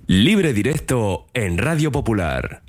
Libre Directo en Radio Popular.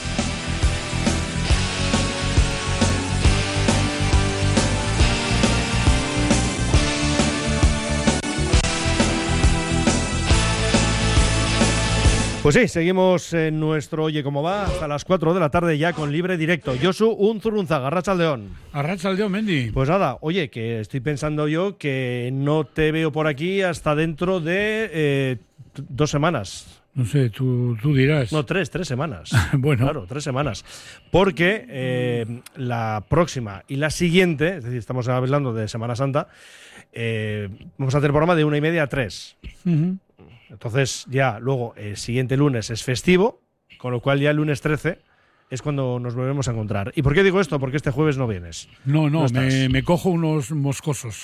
Pues sí, seguimos en nuestro Oye Cómo Va hasta las 4 de la tarde ya con Libre Directo. Josu Unzurunzaga, Arratsaldeon. Arratsaldeon, Mendy. Pues nada, oye, que estoy pensando yo que no te veo por aquí hasta dentro de 2 semanas. No sé, tú dirás. No, 3 semanas. Bueno. Claro, 3 semanas. Porque la próxima y la siguiente, es decir, estamos hablando de Semana Santa, vamos a hacer programa de 1:30 a 3. Uh-huh. Entonces ya luego el siguiente lunes es festivo, con lo cual ya el lunes 13 es cuando nos volvemos a encontrar. ¿Y por qué digo esto? Porque este jueves no vienes. No, me cojo unos moscosos.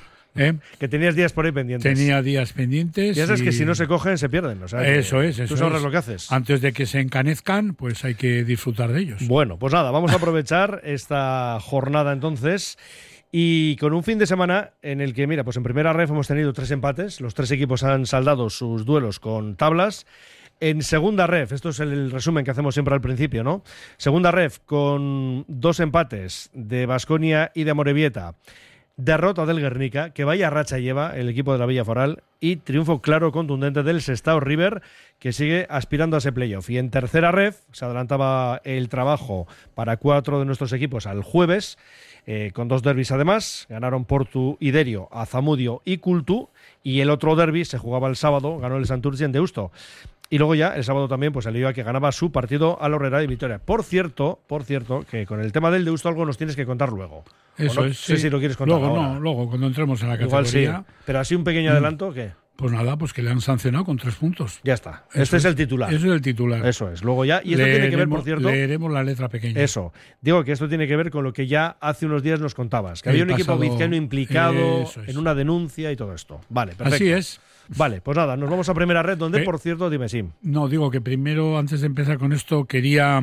Que tenías días por ahí pendientes. Tenía días pendientes. Ya sabes que si no se cogen, se pierden. O sea, eso es. Tú sabrás lo que haces. Antes de que se encanezcan, pues hay que disfrutar de ellos. Bueno, pues nada, vamos a aprovechar esta jornada entonces. Y con un fin de semana en el que, mira, pues en primera ref hemos tenido 3 empates, los 3 equipos han saldado sus duelos con tablas. En segunda ref, esto es el resumen que hacemos siempre al principio, ¿no? Segunda ref con 2 empates de Baskonia y de Amorebieta, derrota del Guernica, que vaya racha lleva el equipo de la Villa Foral, y triunfo claro, contundente del Sestao River, que sigue aspirando a ese playoff. Y en tercera ref se adelantaba el trabajo para 4 de nuestros equipos al jueves, con 2 derbis además. Ganaron Portu y Derio a Zamudio y Cultu, y el otro derbi se jugaba el sábado, ganó el Santurce en Deusto. Y luego ya el sábado también pues el Iba, que ganaba su partido a la Horrera de Vitoria. Por cierto, que con el tema del Deusto algo nos tienes que contar luego. Eso no es. sé si lo quieres contar luego, ahora. Luego, cuando entremos en la Igual categoría. Sí. Pero así un pequeño adelanto, ¿qué? Pues nada, pues que le han sancionado con 3 puntos. Ya está. Eso Este es el titular. Eso es el titular. Eso es. Luego ya. Y esto tiene que ver, por cierto. Leeremos la letra pequeña. Eso. Digo que esto tiene que ver con lo que ya hace unos días nos contabas. Que había un equipo vizcaíno implicado en una denuncia y todo esto. Vale, perfecto. Así es. Vale, pues nada, nos vamos a primera red, donde, por cierto, dime sí. No, digo que primero, antes de empezar con esto, quería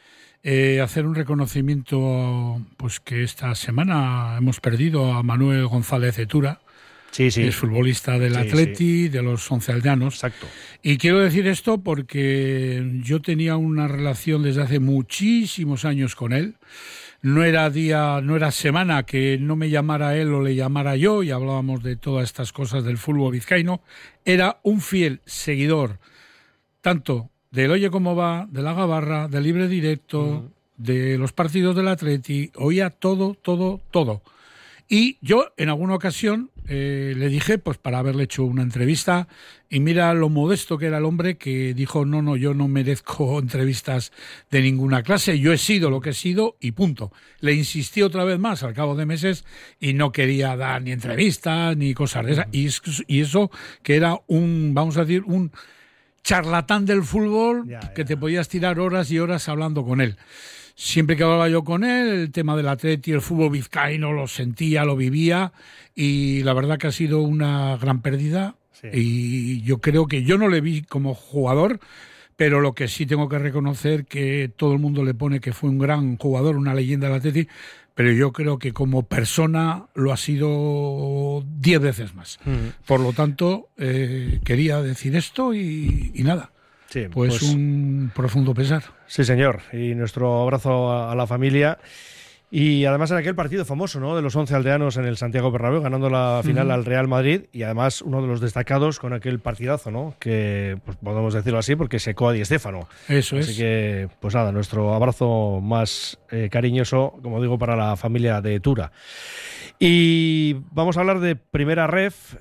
hacer un reconocimiento, pues que esta semana hemos perdido a Manuel González Etura. Sí. Es futbolista del Atleti, de los Oncealdeanos. Exacto. Y quiero decir esto porque yo tenía una relación desde hace muchísimos años con él. No era semana que no me llamara él o le llamara yo y hablábamos de todas estas cosas del fútbol vizcaíno. Era un fiel seguidor tanto del Oye Cómo Va, de la Gabarra, del Libre Directo, de los partidos del Atleti. Oía todo. Y yo en alguna ocasión le dije, pues para haberle hecho una entrevista, y mira lo modesto que era el hombre, que dijo, no, yo no merezco entrevistas de ninguna clase, yo he sido lo que he sido y punto. Le insistí otra vez más al cabo de meses y no quería dar ni entrevistas ni cosas de esas. Y eso que era un charlatán del fútbol, que te podías tirar horas y horas hablando con él. Siempre que hablaba yo con él, el tema del Atleti, el fútbol vizcaíno, lo sentía, lo vivía, y la verdad que ha sido una gran pérdida. Sí. Y yo creo que yo no le vi como jugador, pero lo que sí tengo que reconocer, que todo el mundo le pone que fue un gran jugador, una leyenda del Atleti, pero yo creo que como persona lo ha sido 10 veces más. Por lo tanto, quería decir esto y nada. Sí, pues un profundo pesar. Sí, señor. Y nuestro abrazo a la familia. Y además en aquel partido famoso, ¿no?, de los 11 aldeanos en el Santiago Bernabéu, ganando la final al Real Madrid, y además uno de los destacados con aquel partidazo, ¿no?, que pues, podemos decirlo así porque secó a Di Stéfano. Eso es. Así que, pues nada, nuestro abrazo más cariñoso, como digo, para la familia de Tura. Y vamos a hablar de primera ref,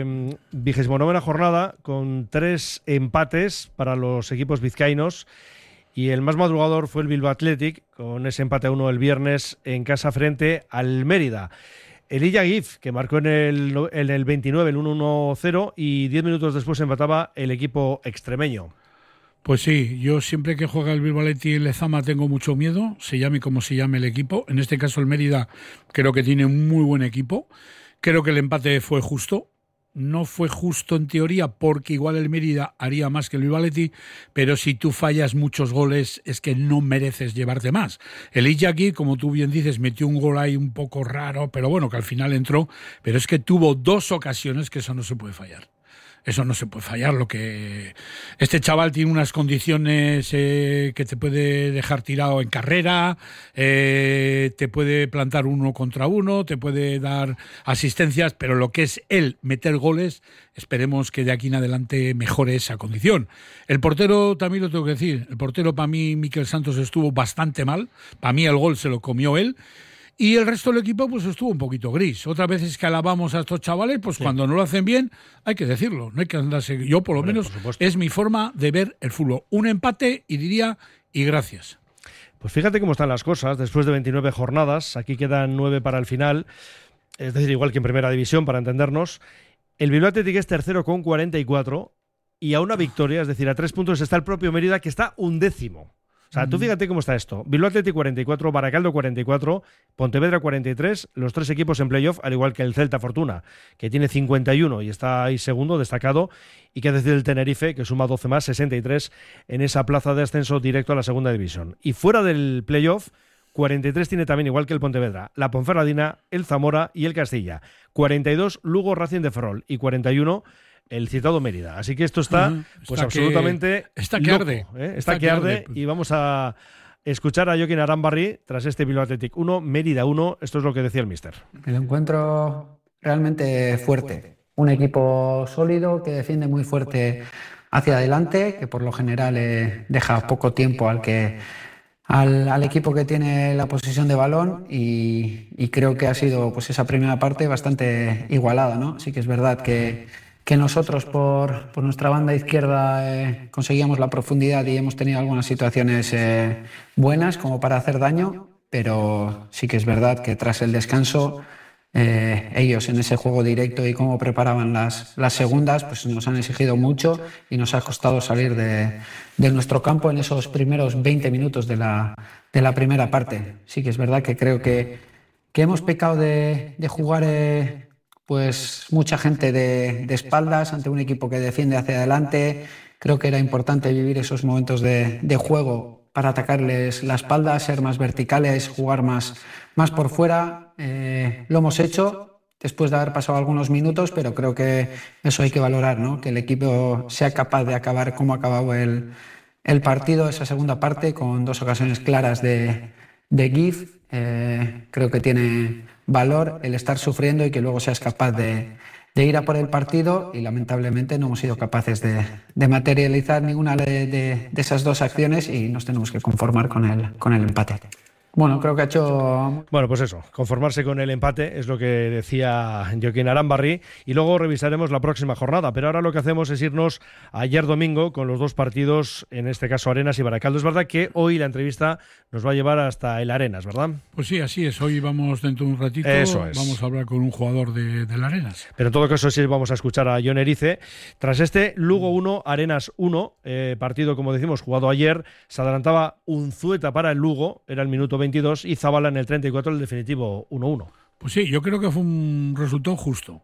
29ª jornada, con 3 empates para los equipos vizcaínos. Y el más madrugador fue el Bilbao Athletic, con ese empate a 1 el viernes en casa frente al Mérida. El Illa Gif, que marcó en el 29 el 1-1-0, y 10 minutos después empataba el equipo extremeño. Pues sí, yo siempre que juega el Bilbao Athletic en Lezama tengo mucho miedo, se llame como se llame el equipo. En este caso el Mérida creo que tiene un muy buen equipo. Creo que el empate fue justo. No fue justo en teoría porque igual el Mérida haría más que el Bilbao Athletic, pero si tú fallas muchos goles es que no mereces llevarte más. El Iyaki, como tú bien dices, metió un gol ahí un poco raro, pero bueno, que al final entró, pero es que tuvo 2 ocasiones que eso no se puede fallar. Eso no se puede fallar. Este chaval tiene unas condiciones que te puede dejar tirado en carrera, te puede plantar 1 contra 1, te puede dar asistencias, pero lo que es él meter goles, esperemos que de aquí en adelante mejore esa condición. El portero, también lo tengo que decir, el portero para mí, Miquel Santos, estuvo bastante mal. Para mí el gol se lo comió él. Y el resto del equipo pues estuvo un poquito gris. Otras veces que alabamos a estos chavales, pues sí, cuando no lo hacen bien, hay que decirlo. No hay que andarse. Yo, por lo menos, es mi forma de ver el fútbol. Un empate y diría, y gracias. Pues fíjate cómo están las cosas. Después de 29 jornadas, aquí quedan 9 para el final. Es decir, igual que en Primera División, para entendernos. El Bilbao Athletic es tercero con 44 y a una victoria, es decir, a 3 puntos está el propio Mérida, que está 11º. O sea, tú fíjate cómo está esto. Bilbao Athletic 44, Baracaldo 44, Pontevedra 43, los 3 equipos en playoff, al igual que el Celta Fortuna, que tiene 51 y está ahí segundo, destacado, y qué decir el Tenerife, que suma 12 más, 63, en esa plaza de ascenso directo a la segunda división. Y fuera del playoff, 43 tiene también, igual que el Pontevedra, la Ponferradina, el Zamora y el Castilla. 42, Lugo, Racing de Ferrol, y 41, el citado Mérida. Así que esto está, pues absolutamente está que loco, arde. Está que arde. Y vamos a escuchar a Jokin Arambarri tras este Bilbao Athletic 1, Mérida 1. Esto es lo que decía el míster. El encuentro realmente fuerte. Un equipo sólido que defiende muy fuerte hacia adelante, que por lo general deja poco tiempo al equipo que tiene la posesión de balón, y creo que ha sido pues esa primera parte bastante igualada, ¿no? Sí que es verdad que nosotros por nuestra banda izquierda conseguíamos la profundidad y hemos tenido algunas situaciones buenas como para hacer daño, pero sí que es verdad que tras el descanso ellos en ese juego directo y cómo preparaban las segundas, pues nos han exigido mucho y nos ha costado salir de nuestro campo en esos primeros 20 minutos de la primera parte. Sí que es verdad que creo que hemos pecado de jugar pues mucha gente de espaldas ante un equipo que defiende hacia adelante. Creo que era importante vivir esos momentos de juego para atacarles la espalda, ser más verticales, jugar más por fuera. Lo hemos hecho después de haber pasado algunos minutos, pero creo que eso hay que valorar, ¿no? Que el equipo sea capaz de acabar como ha acabado el partido, esa segunda parte, con 2 ocasiones claras de GIF. Creo que tiene valor el estar sufriendo y que luego seas capaz de ir a por el partido, y lamentablemente no hemos sido capaces de materializar ninguna de esas 2 acciones y nos tenemos que conformar con el empate. Bueno, creo que ha hecho... Bueno, pues eso, conformarse con el empate es lo que decía Jokin Arambarri, y luego revisaremos la próxima jornada, pero ahora lo que hacemos es irnos ayer domingo con los 2 partidos, en este caso Arenas y Baracaldo. Es verdad que hoy la entrevista nos va a llevar hasta el Arenas, ¿verdad? Pues sí, así es. Hoy vamos, dentro de un ratito, vamos a hablar con un jugador del Arenas. Pero en todo caso sí vamos a escuchar a Jon Erice. Tras este Lugo 1, Arenas 1, partido, como decimos, jugado ayer, se adelantaba Unzueta para el Lugo, era el minuto 22, y Zabala en el 34, el definitivo 1-1. Pues sí, yo creo que fue un resultado justo,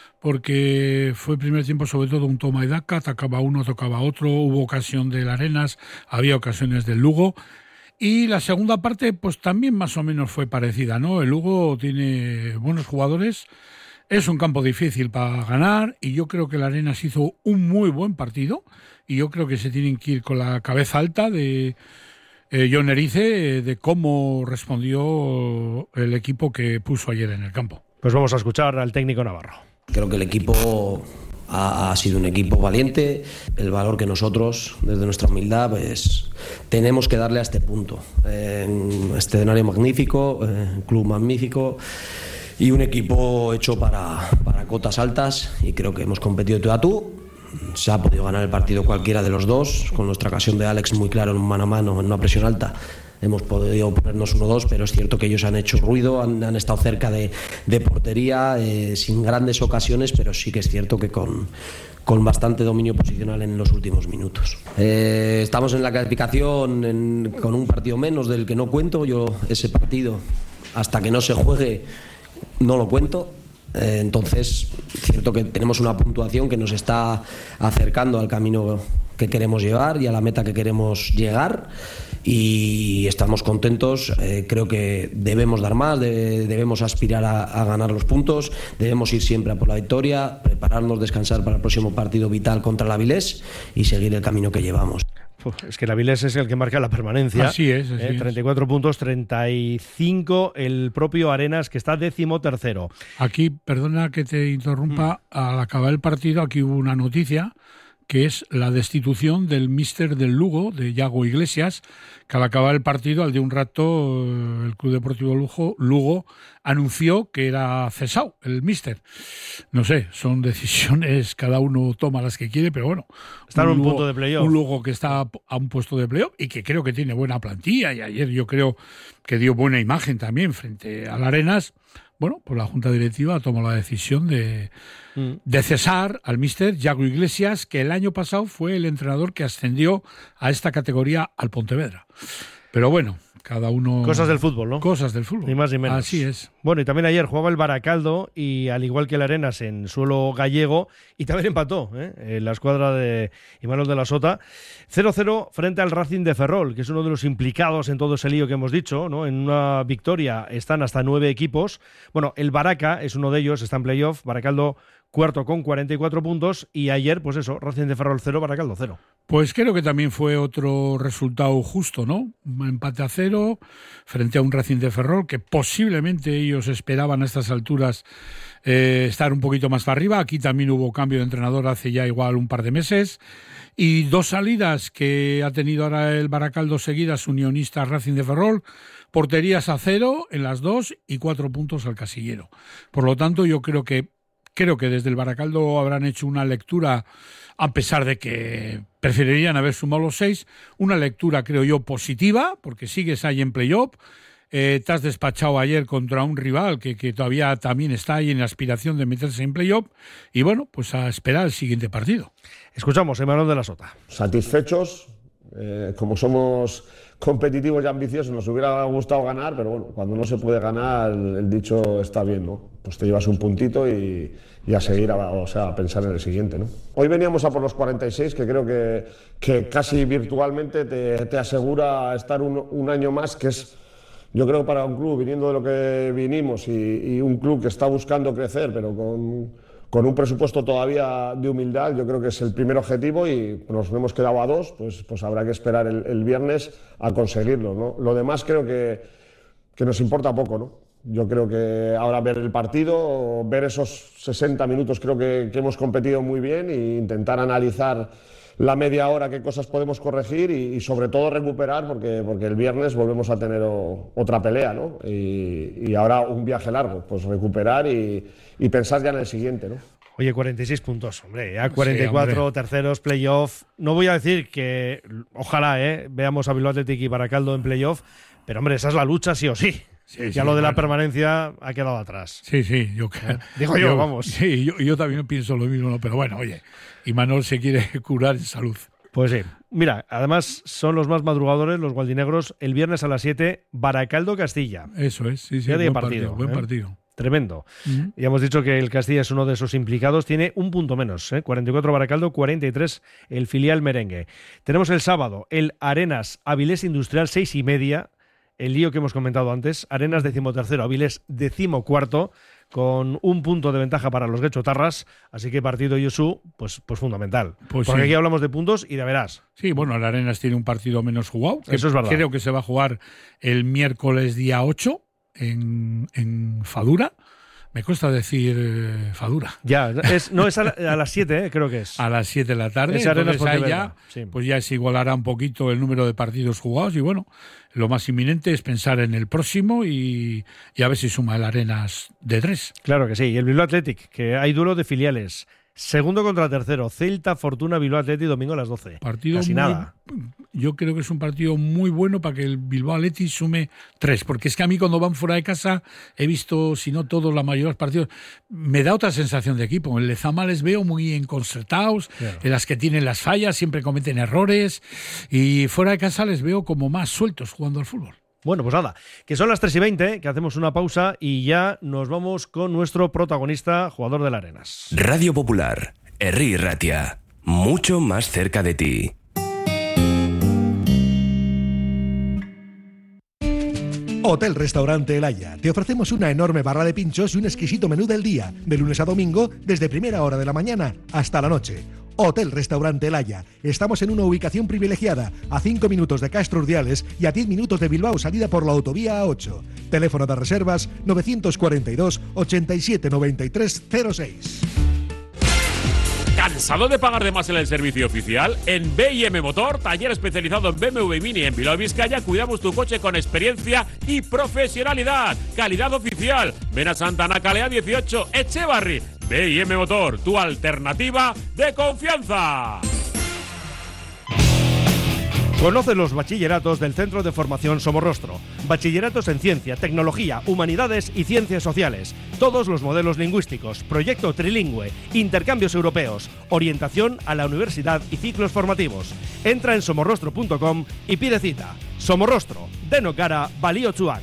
porque fue el primer tiempo sobre todo un toma y daca, atacaba uno, tocaba otro, hubo ocasión del Arenas, había ocasiones del Lugo, y la segunda parte pues también más o menos fue parecida, ¿no? El Lugo tiene buenos jugadores, es un campo difícil para ganar, y yo creo que el Arenas hizo un muy buen partido, y yo creo que se tienen que ir con la cabeza alta de Jon Erice, de cómo respondió el equipo que puso ayer en el campo. Pues vamos a escuchar al técnico navarro. Creo que el equipo ha sido un equipo valiente. El valor que nosotros, desde nuestra humildad, pues tenemos que darle a este punto. Este escenario magnífico, un club magnífico y un equipo hecho para cotas altas, y creo que hemos competido tú a tú. Se ha podido ganar el partido cualquiera de los dos, con nuestra ocasión de Alex muy claro en un mano a mano, en una presión alta. Hemos podido ponernos 1-2, pero es cierto que ellos han hecho ruido, han estado cerca de portería, sin grandes ocasiones, pero sí que es cierto que con bastante dominio posicional en los últimos minutos. Estamos en la clasificación con un partido menos del que no cuento. Yo ese partido, hasta que no se juegue, no lo cuento. Entonces, cierto que tenemos una puntuación que nos está acercando al camino que queremos llevar y a la meta que queremos llegar, y estamos contentos. Creo que debemos dar más, debemos aspirar a ganar los puntos, debemos ir siempre a por la victoria, prepararnos, descansar para el próximo partido vital contra el Avilés y seguir el camino que llevamos. Es que el Avilés es el que marca la permanencia. Así es. 34 puntos, 35 el propio Arenas, que está 13º. Aquí, perdona que te interrumpa, al acabar el partido aquí hubo una noticia que es la destitución del míster del Lugo, de Yago Iglesias, que al acabar el partido, al de un rato, el Club Deportivo Lugo anunció que era cesado el míster. No sé, son decisiones, cada uno toma las que quiere, pero bueno. Está en un punto de playoff. Un Lugo que está a un puesto de playoff y que creo que tiene buena plantilla, y ayer yo creo que dio buena imagen también frente al Arenas. Bueno, pues la Junta Directiva tomó la decisión de cesar al míster Yago Iglesias, que el año pasado fue el entrenador que ascendió a esta categoría al Pontevedra. Pero bueno, cada uno... Cosas del fútbol, ¿no? Cosas del fútbol. Ni más ni menos. Así es. Bueno, y también ayer jugaba el Baracaldo, y al igual que el Arenas en suelo gallego, y también empató en la escuadra de Imanol de la Sota, 0-0 frente al Racing de Ferrol, que es uno de los implicados en todo ese lío que hemos dicho, ¿no? En una victoria están hasta 9 equipos. Bueno, el Baraca es uno de ellos, está en playoff. Baracaldo cuarto con 44 puntos, y ayer, pues eso, Racing de Ferrol 0, Baracaldo 0. Pues creo que también fue otro resultado justo, ¿no? Un empate a 0 frente a un Racing de Ferrol que posiblemente ellos esperaban a estas alturas estar un poquito más para arriba. Aquí también hubo cambio de entrenador hace ya igual un par de meses, y 2 salidas que ha tenido ahora el Baracaldo seguidas, Unionistas, Racing de Ferrol, porterías a 0 en las 2 y 4 puntos al casillero. Por lo tanto, yo creo que desde el Baracaldo habrán hecho una lectura, a pesar de que preferirían haber sumado los 6, una lectura, creo yo, positiva, porque sigues ahí en playoff. Te has despachado ayer contra un rival que todavía también está ahí en aspiración de meterse en playoff, y bueno, pues a esperar el siguiente partido. Escuchamos a Imanol de la Sota. Satisfechos, como somos competitivos y ambiciosos, nos hubiera gustado ganar, pero bueno, cuando no se puede ganar, el dicho está bien, ¿no? Pues te llevas un puntito y a seguir, a pensar en el siguiente, ¿no? Hoy veníamos a por los 46, que creo que casi virtualmente te asegura estar un año más, que es, yo creo, para un club viniendo de lo que vinimos, y un club que está buscando crecer, pero con un presupuesto todavía de humildad, yo creo que es el primer objetivo, y nos hemos quedado a 2, pues habrá que esperar el viernes a conseguirlo, ¿no? Lo demás creo que nos importa poco, ¿no? Yo creo que ahora ver el partido, ver esos 60 minutos, creo que hemos competido muy bien, e intentar analizar la media hora qué cosas podemos corregir y sobre todo recuperar, porque el viernes volvemos a tener otra pelea, ¿no? Y ahora un viaje largo, pues recuperar y pensar ya en el siguiente, ¿no? Oye, 46 puntos, hombre, ya 44, sí, terceros, playoff. No voy a decir que, ojalá, veamos a Bilbao Athletic y Baracaldo en playoff, pero hombre, esa es la lucha sí o sí. Sí, ya lo de la permanencia ha quedado atrás. Sí, digo yo, vamos. Sí, yo también pienso lo mismo, ¿no? Pero bueno, oye, Imanol se quiere curar en salud. Pues sí. Mira, además son los más madrugadores, los gualdinegros, el viernes a las 7, Baracaldo-Castilla. Eso es, sí. Buen partido. Tremendo. Ya hemos dicho que el Castilla es uno de esos implicados, tiene un punto menos, 44 Baracaldo, 43 el filial merengue. Tenemos el sábado el Arenas Avilés Industrial, 6:30, el lío que hemos comentado antes, Arenas 13º, Avilés 14º, con un punto de ventaja para los guechotarras, así que partido Yosu, pues fundamental. Porque aquí hablamos de puntos y de verás. Sí, bueno, el Arenas tiene un partido menos jugado. Eso es verdad. Creo que se va a jugar el miércoles día 8 en Fadura. Me cuesta decir Fadura. Ya, es a las 7, creo que es. A las 7 de la tarde. Entonces ahí ya, pues ya se igualará un poquito el número de partidos jugados, y bueno, lo más inminente es pensar en el próximo y a ver si suma el Arenas de 3. Claro que sí. Y el Bilbao Athletic, que hay duelo de filiales. Segundo contra tercero, Celta, Fortuna, Bilbao Athletic, domingo a las 12. Partido casi nada. Yo creo que es un partido muy bueno para que el Bilbao Athletic sume 3, porque es que a mí cuando van fuera de casa he visto, si no todos, la mayoría de los partidos, me da otra sensación de equipo. En Lezama les veo muy enconcertados, claro. En las que tienen las fallas, siempre cometen errores, y fuera de casa les veo como más sueltos jugando al fútbol. Bueno, pues nada, que son las 3:20, que hacemos una pausa y ya nos vamos con nuestro protagonista, jugador del Arenas. Radio Popular, Herri Ratia. mucho más cerca de ti. Hotel Restaurante El Haya. Te ofrecemos una enorme barra de pinchos y un exquisito menú del día, de lunes a domingo, desde primera hora de la mañana hasta la noche. Hotel Restaurante El Haya. Estamos en una ubicación privilegiada, a 5 minutos de Castro Urdiales y a 10 minutos de Bilbao, salida por la autovía A8. Teléfono de reservas 942 87 93 06. ¿Cansado de pagar de más en el servicio oficial? En B&M Motor, taller especializado en BMW y Mini en Bilbao, Vizcaya, cuidamos tu coche con experiencia y profesionalidad. Calidad oficial. Ven a Santana Calea 18, Echevarri. B&M Motor, tu alternativa de confianza. Conoce los bachilleratos del Centro de Formación Somorrostro. Bachilleratos en Ciencia, Tecnología, Humanidades y Ciencias Sociales. Todos los modelos lingüísticos, proyecto trilingüe, intercambios europeos, orientación a la universidad y ciclos formativos. Entra en somorrostro.com y pide cita. Somorrostro, Denokara, Baliotsuak.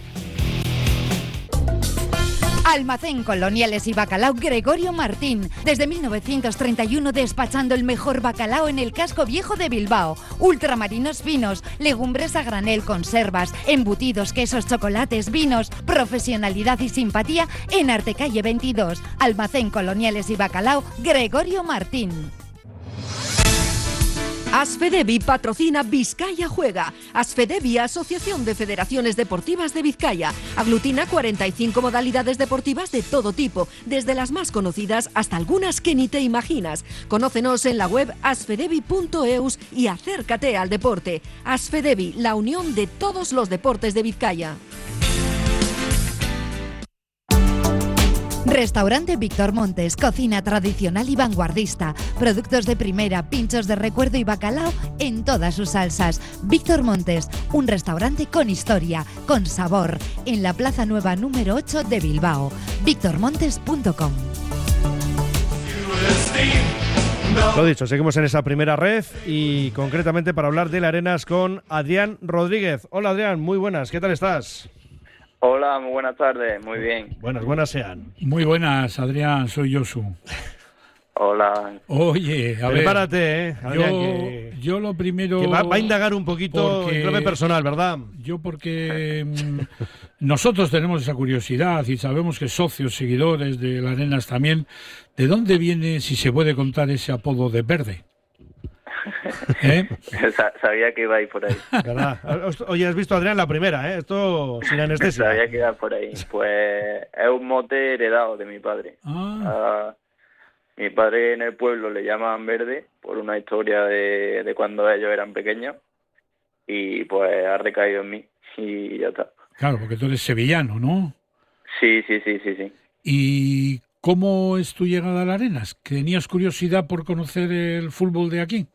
Almacén Coloniales y Bacalao Gregorio Martín. Desde 1931 despachando el mejor bacalao en el casco viejo de Bilbao. Ultramarinos finos, legumbres a granel, conservas, embutidos, quesos, chocolates, vinos. Profesionalidad y simpatía en Artecalle 22. Almacén Coloniales y Bacalao Gregorio Martín. Asfedevi patrocina Vizcaya Juega. Asfedevi, Asociación de Federaciones Deportivas de Vizcaya. Aglutina 45 modalidades deportivas de todo tipo, desde las más conocidas hasta algunas que ni te imaginas. Conócenos en la web asfedevi.eus y acércate al deporte. Asfedevi, la unión de todos los deportes de Vizcaya. Restaurante Víctor Montes, cocina tradicional y vanguardista, productos de primera, pinchos de recuerdo y bacalao en todas sus salsas. Víctor Montes, un restaurante con historia, con sabor, en la Plaza Nueva número 8 de Bilbao. victormontes.com. Lo dicho, seguimos en esa primera ref y concretamente para hablar de Arenas con Adrián Rodríguez. Hola Adrián, muy buenas, ¿qué tal estás? Hola, muy buenas tardes, muy bien. Buenas sean. Muy buenas, Adrián, soy Josu. Hola. Oye, a prepárate, ver. Yo lo primero... Que va a indagar un poquito en clave personal, ¿verdad? Yo porque nosotros tenemos esa curiosidad y sabemos que socios, seguidores de las Arenas también. ¿De dónde viene, si se puede contar, ese apodo de Verde? Sabía que iba a ir por ahí. Oye, has visto, Adrián, la primera, ¿eh? Esto sin anestesia. Sabía que iba por ahí. Pues es un mote heredado de mi padre. Mi padre en el pueblo le llamaban Verde por una historia de cuando ellos eran pequeños y pues ha recaído en mí y ya está. Claro, porque tú eres sevillano, ¿no? Sí. ¿Y cómo es tu llegada a las Arenas? ¿Tenías curiosidad por conocer el fútbol de aquí?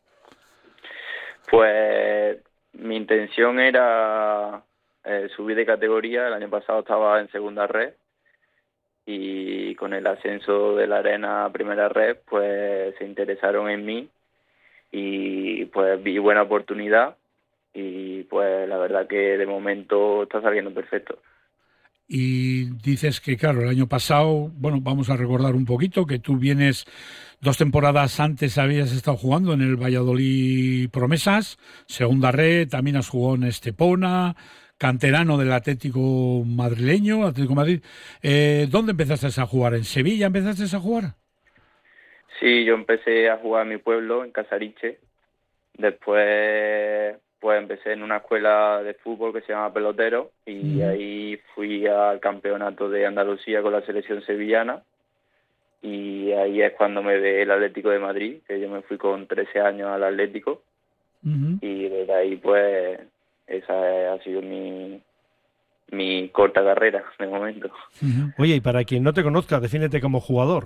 Pues mi intención era subir de categoría. El año pasado estaba en segunda red y con el ascenso de la Arena a primera red pues se interesaron en mí y pues vi buena oportunidad y pues la verdad que de momento está saliendo perfecto. Y dices que, claro, el año pasado, bueno, vamos a recordar un poquito, que tú vienes 2 temporadas antes, habías estado jugando en el Valladolid Promesas, segunda red, también has jugado en Estepona, canterano del Atlético madrileño, Atlético Madrid. ¿Dónde empezaste a jugar? ¿En Sevilla empezaste a jugar? Sí, yo empecé a jugar en mi pueblo, en Casariche. Después pues empecé en una escuela de fútbol que se llama Pelotero y ahí fui al campeonato de Andalucía con la selección sevillana y ahí es cuando me ve el Atlético de Madrid, que yo me fui con 13 años al Atlético y desde ahí pues esa ha sido mi corta carrera de momento. Oye, y para quien no te conozca, defínete como jugador.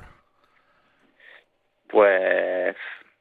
Pues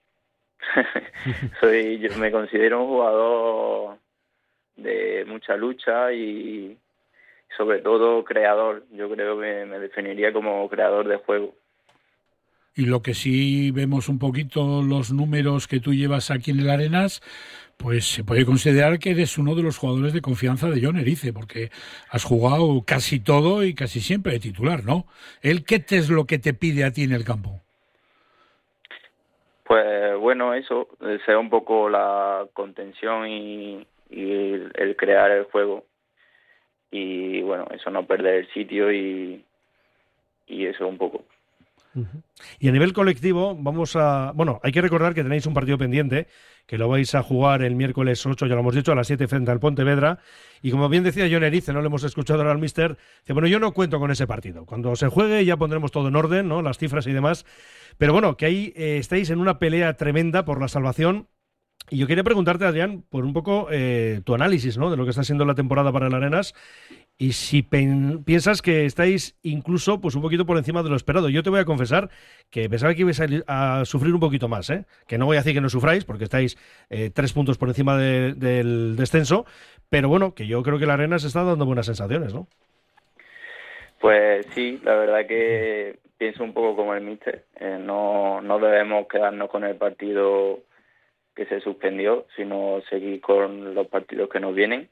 yo me considero un jugador de mucha lucha y sobre todo creador. Yo creo que me definiría como creador de juego. Y lo que sí vemos un poquito los números que tú llevas aquí en el Arenas, pues se puede considerar que eres uno de los jugadores de confianza de Jon Erice, porque has jugado casi todo y casi siempre de titular, ¿no? ¿Él qué es lo que te pide a ti en el campo? Pues bueno, eso, sea un poco la contención y el crear el juego. Y bueno, eso, no perder el sitio y eso un poco. Y a nivel colectivo, hay que recordar que tenéis un partido pendiente, que lo vais a jugar el miércoles 8, ya lo hemos dicho, a las 7 frente al Pontevedra. Y como bien decía Jon Erice, no lo hemos escuchado ahora al míster, dice, bueno, yo no cuento con ese partido. Cuando se juegue ya pondremos todo en orden, ¿no? Las cifras y demás. Pero bueno, que ahí estáis en una pelea tremenda por la salvación. Y yo quería preguntarte, Adrián, por un poco tu análisis, ¿no?, de lo que está siendo la temporada para el Arenas. Y si piensas que estáis incluso pues un poquito por encima de lo esperado. Yo te voy a confesar que pensaba que ibais a sufrir un poquito más, ¿eh? Que no voy a decir que no sufráis, porque estáis 3 puntos por encima del descenso, pero bueno, que yo creo que el Arenas está dando buenas sensaciones, ¿no? Pues sí, la verdad que pienso un poco como el míster. No debemos quedarnos con el partido que se suspendió, sino seguir con los partidos que nos vienen.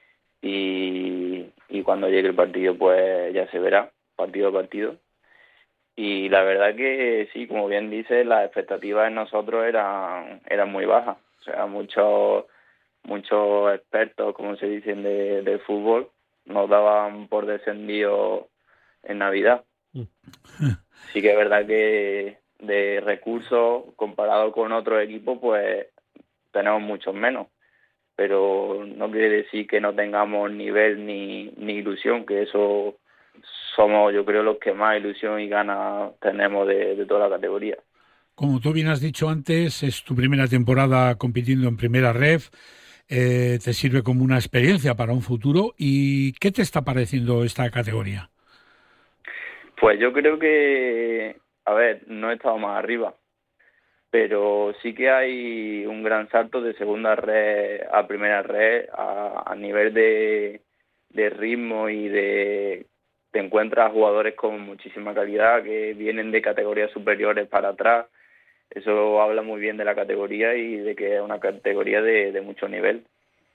Y cuando llegue el partido pues ya se verá, partido a partido. Y la verdad que sí, como bien dice, las expectativas en nosotros eran muy bajas. O sea, muchos expertos, como se dicen, del fútbol, nos daban por descendido en Navidad. Sí que es verdad que de recursos, comparado con otros equipos, pues tenemos muchos menos. Pero no quiere decir que no tengamos nivel ni ilusión, que eso somos, yo creo, los que más ilusión y ganas tenemos de toda la categoría. Como tú bien has dicho antes, es tu primera temporada compitiendo en Primera Ref, te sirve como una experiencia para un futuro. ¿Y qué te está pareciendo esta categoría? Pues yo creo que, no he estado más arriba, pero sí que hay un gran salto de segunda red a primera red a nivel de ritmo y te encuentras jugadores con muchísima calidad que vienen de categorías superiores para atrás. Eso habla muy bien de la categoría y de que es una categoría de mucho nivel.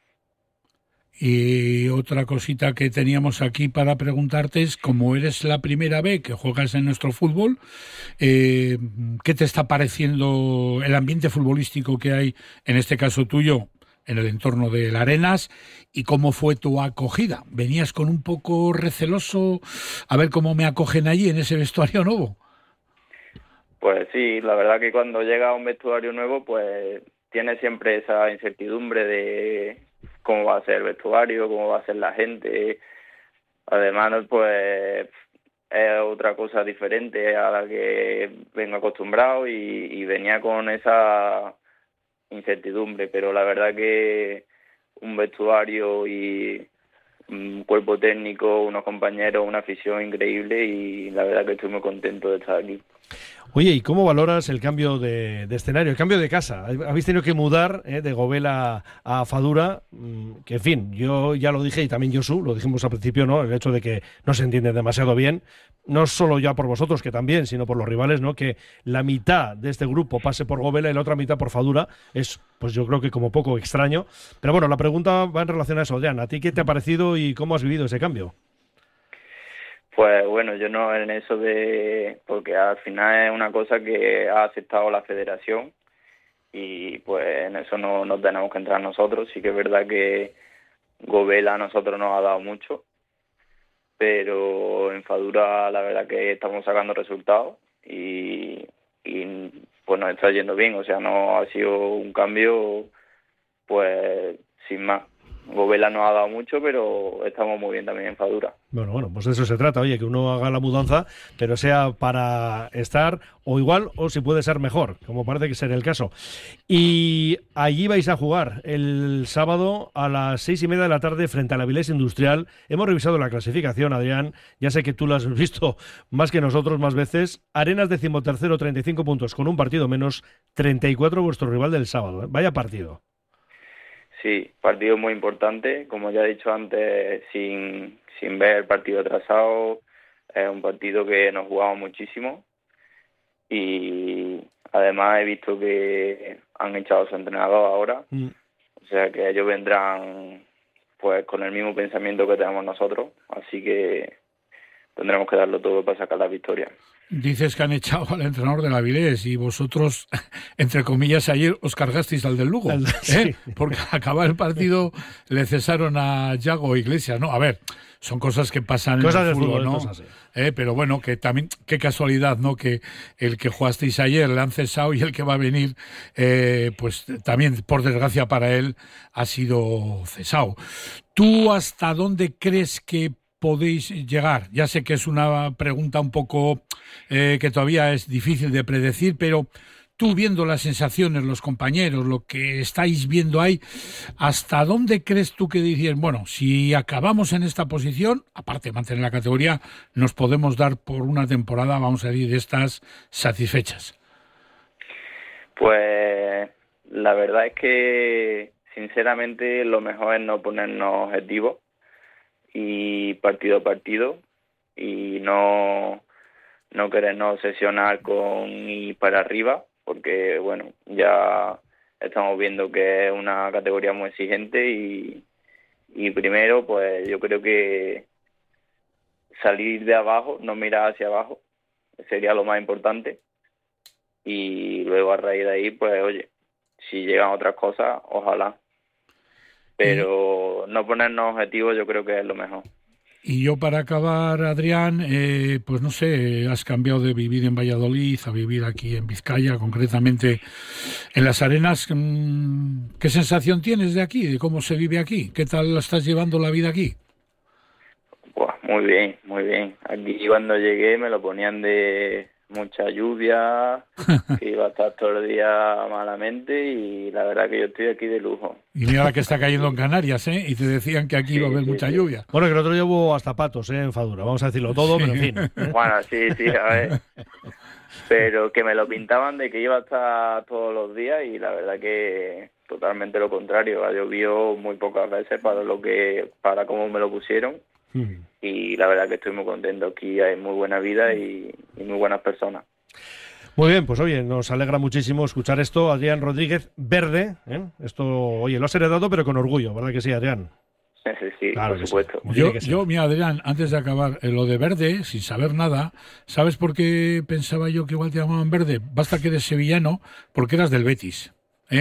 Y otra cosita que teníamos aquí para preguntarte es, como eres la primera vez que juegas en nuestro fútbol, ¿qué te está pareciendo el ambiente futbolístico que hay, en este caso tuyo, en el entorno del Arenas? ¿Y cómo fue tu acogida? ¿Venías con un poco receloso a ver cómo me acogen allí en ese vestuario nuevo? Pues sí, la verdad que cuando llega a un vestuario nuevo, pues tiene siempre esa incertidumbre de cómo va a ser el vestuario, cómo va a ser la gente. Además, pues es otra cosa diferente a la que vengo acostumbrado y venía con esa incertidumbre, pero la verdad que un vestuario y un cuerpo técnico, unos compañeros, una afición increíble y la verdad que estoy muy contento de estar aquí. Oye, ¿y cómo valoras el cambio de escenario, el cambio de casa? Habéis tenido que mudar de Gobela a Fadura, que en fin, yo ya lo dije y también Josu, lo dijimos al principio, ¿no? El hecho de que no se entiende demasiado bien, no solo ya por vosotros, que también, sino por los rivales, ¿no? Que la mitad de este grupo pase por Gobela y la otra mitad por Fadura es, pues yo creo que como poco extraño. Pero bueno, la pregunta va en relación a eso, Adrián. ¿A ti qué te ha parecido y cómo has vivido ese cambio? Pues bueno, yo no en eso porque al final es una cosa que ha aceptado la federación y pues en eso no tenemos que entrar nosotros. Sí que es verdad que Gobela a nosotros nos ha dado mucho, pero en Fadura la verdad que estamos sacando resultados y pues nos está yendo bien. O sea, no ha sido un cambio pues sin más. Gobela nos ha dado mucho, pero estamos muy bien también en Fadura. Bueno, pues de eso se trata, oye, que uno haga la mudanza, pero sea para estar o igual o si puede ser mejor, como parece que será el caso. Y allí vais a jugar el sábado a las 6:30 de la tarde frente a la Avilés Industrial. Hemos revisado la clasificación, Adrián, ya sé que tú la has visto más que nosotros más veces. Arenas 13º, 35 puntos, con un partido menos, 34 vuestro rival del sábado. Vaya partido. Sí, partido muy importante, como ya he dicho antes, sin ver el partido atrasado, es un partido que nos jugamos muchísimo y además he visto que han echado a su entrenador ahora, o sea que ellos vendrán pues con el mismo pensamiento que tenemos nosotros, así que tendremos que darlo todo para sacar la victoria. Dices que han echado al entrenador del Avilés y vosotros, entre comillas, ayer os cargasteis al del Lugo, sí. Porque al acabar el partido le cesaron a Yago Iglesias, ¿no? A ver, son cosas que pasan cosas en el del fútbol, ¿no? cosas, sí. Pero bueno, que también, qué casualidad, ¿no? Que el que jugasteis ayer le han cesado y el que va a venir, pues también, por desgracia para él, ha sido cesado. ¿Tú hasta dónde crees que podéis llegar? Ya sé que es una pregunta un poco que todavía es difícil de predecir, pero tú viendo las sensaciones, los compañeros, lo que estáis viendo ahí, ¿hasta dónde crees tú que dices, bueno, si acabamos en esta posición, aparte de mantener la categoría, nos podemos dar por una temporada, vamos a decir, de estas satisfechas? Pues la verdad es que sinceramente lo mejor es no ponernos objetivos y partido a partido y no querernos obsesionar con ir para arriba, porque bueno, ya estamos viendo que es una categoría muy exigente y primero pues yo creo que salir de abajo, no mirar hacia abajo, sería lo más importante, y luego a raíz de ahí pues oye, si llegan otras cosas, ojalá, pero no ponernos objetivos yo creo que es lo mejor. Y yo para acabar, Adrián, pues no sé, has cambiado de vivir en Valladolid a vivir aquí en Vizcaya, concretamente en Las Arenas. ¿Qué sensación tienes de aquí, de cómo se vive aquí? ¿Qué tal estás llevando la vida aquí? Pues muy bien, muy bien. Aquí cuando llegué me lo ponían de mucha lluvia, que iba a estar todo el día malamente, y la verdad que yo estoy aquí de lujo. Y mira la que está cayendo en Canarias, ¿eh? Y te decían que aquí iba a haber mucha lluvia. Bueno, que el otro día hubo hasta patos, en Fadura, vamos a decirlo todo, pero en fin. Bueno, sí, a ver. Pero que me lo pintaban de que iba a estar todos los días y la verdad que totalmente lo contrario. Ha llovido muy pocas veces para cómo me lo pusieron. Y la verdad que estoy muy contento. Aquí hay muy buena vida y muy buenas personas. Muy bien, pues oye, nos alegra muchísimo escuchar esto. Adrián Rodríguez, verde, ¿eh? Esto, oye, lo has heredado, pero con orgullo, ¿verdad que sí, Adrián? Sí, claro, por supuesto. Yo, mira, Adrián, antes de acabar, lo de verde, sin saber nada, ¿sabes por qué pensaba yo que igual te llamaban verde? Basta que eres sevillano, porque eras del Betis, ¿eh?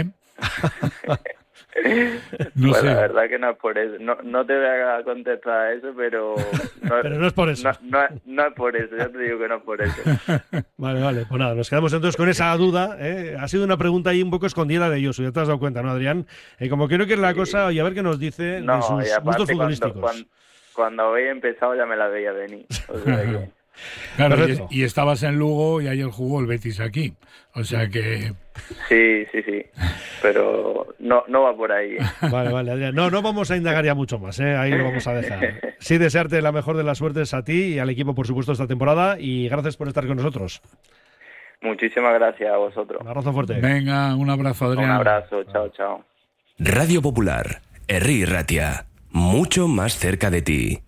No pues sé. La verdad que no es por eso. No te voy a contestar a eso, pero... pero no es por eso. No es por eso, ya te digo que no es por eso. Vale, pues nada, nos quedamos entonces con esa duda. Ha sido una pregunta ahí un poco escondida de Josu, ya te has dado cuenta, ¿no, Adrián? Como que no quiere la cosa, y a ver qué nos dice de sus gustos futbolísticos. Cuando habéis empezado ya me la veía venir. O sea que... Claro, y estabas en Lugo y ayer jugó el Betis aquí, o sea que... Sí, pero no va por ahí. Vale, Adrián. No vamos a indagar ya mucho más, ahí lo vamos a dejar. Sí, desearte la mejor de las suertes a ti y al equipo, por supuesto, esta temporada, y gracias por estar con nosotros. Muchísimas gracias a vosotros. Un abrazo fuerte. Venga, un abrazo, Adrián. Un abrazo, chao. Radio Popular, Herri Ratia, mucho más cerca de ti.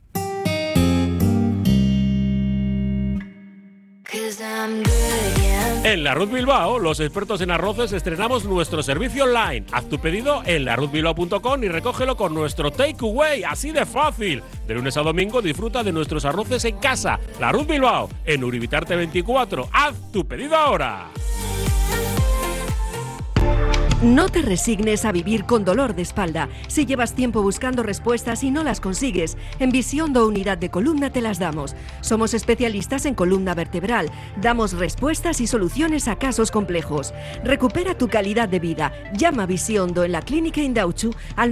En Larruz Bilbao, los expertos en arroces, estrenamos nuestro servicio online. Haz tu pedido en larruzbilbao.com y recógelo con nuestro takeaway, así de fácil. De lunes a domingo disfruta de nuestros arroces en casa. Larruz Bilbao, en Uribitarte 24. Haz tu pedido ahora. No te resignes a vivir con dolor de espalda. Si llevas tiempo buscando respuestas y no las consigues, en Visiondo Unidad de Columna te las damos. Somos especialistas en columna vertebral. Damos respuestas y soluciones a casos complejos. Recupera tu calidad de vida. Llama a Visiondo en la Clínica Indauchu al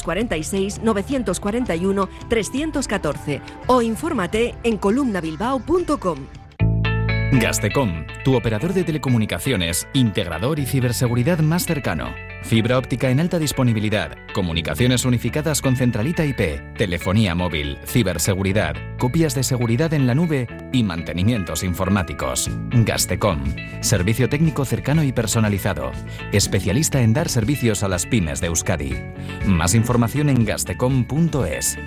946-941-314 o infórmate en columnabilbao.com. Gastecom, tu operador de telecomunicaciones, integrador y ciberseguridad más cercano. Fibra óptica en alta disponibilidad, comunicaciones unificadas con centralita IP, telefonía móvil, ciberseguridad, copias de seguridad en la nube y mantenimientos informáticos. Gastecom, servicio técnico cercano y personalizado, especialista en dar servicios a las pymes de Euskadi. Más información en gastecom.es.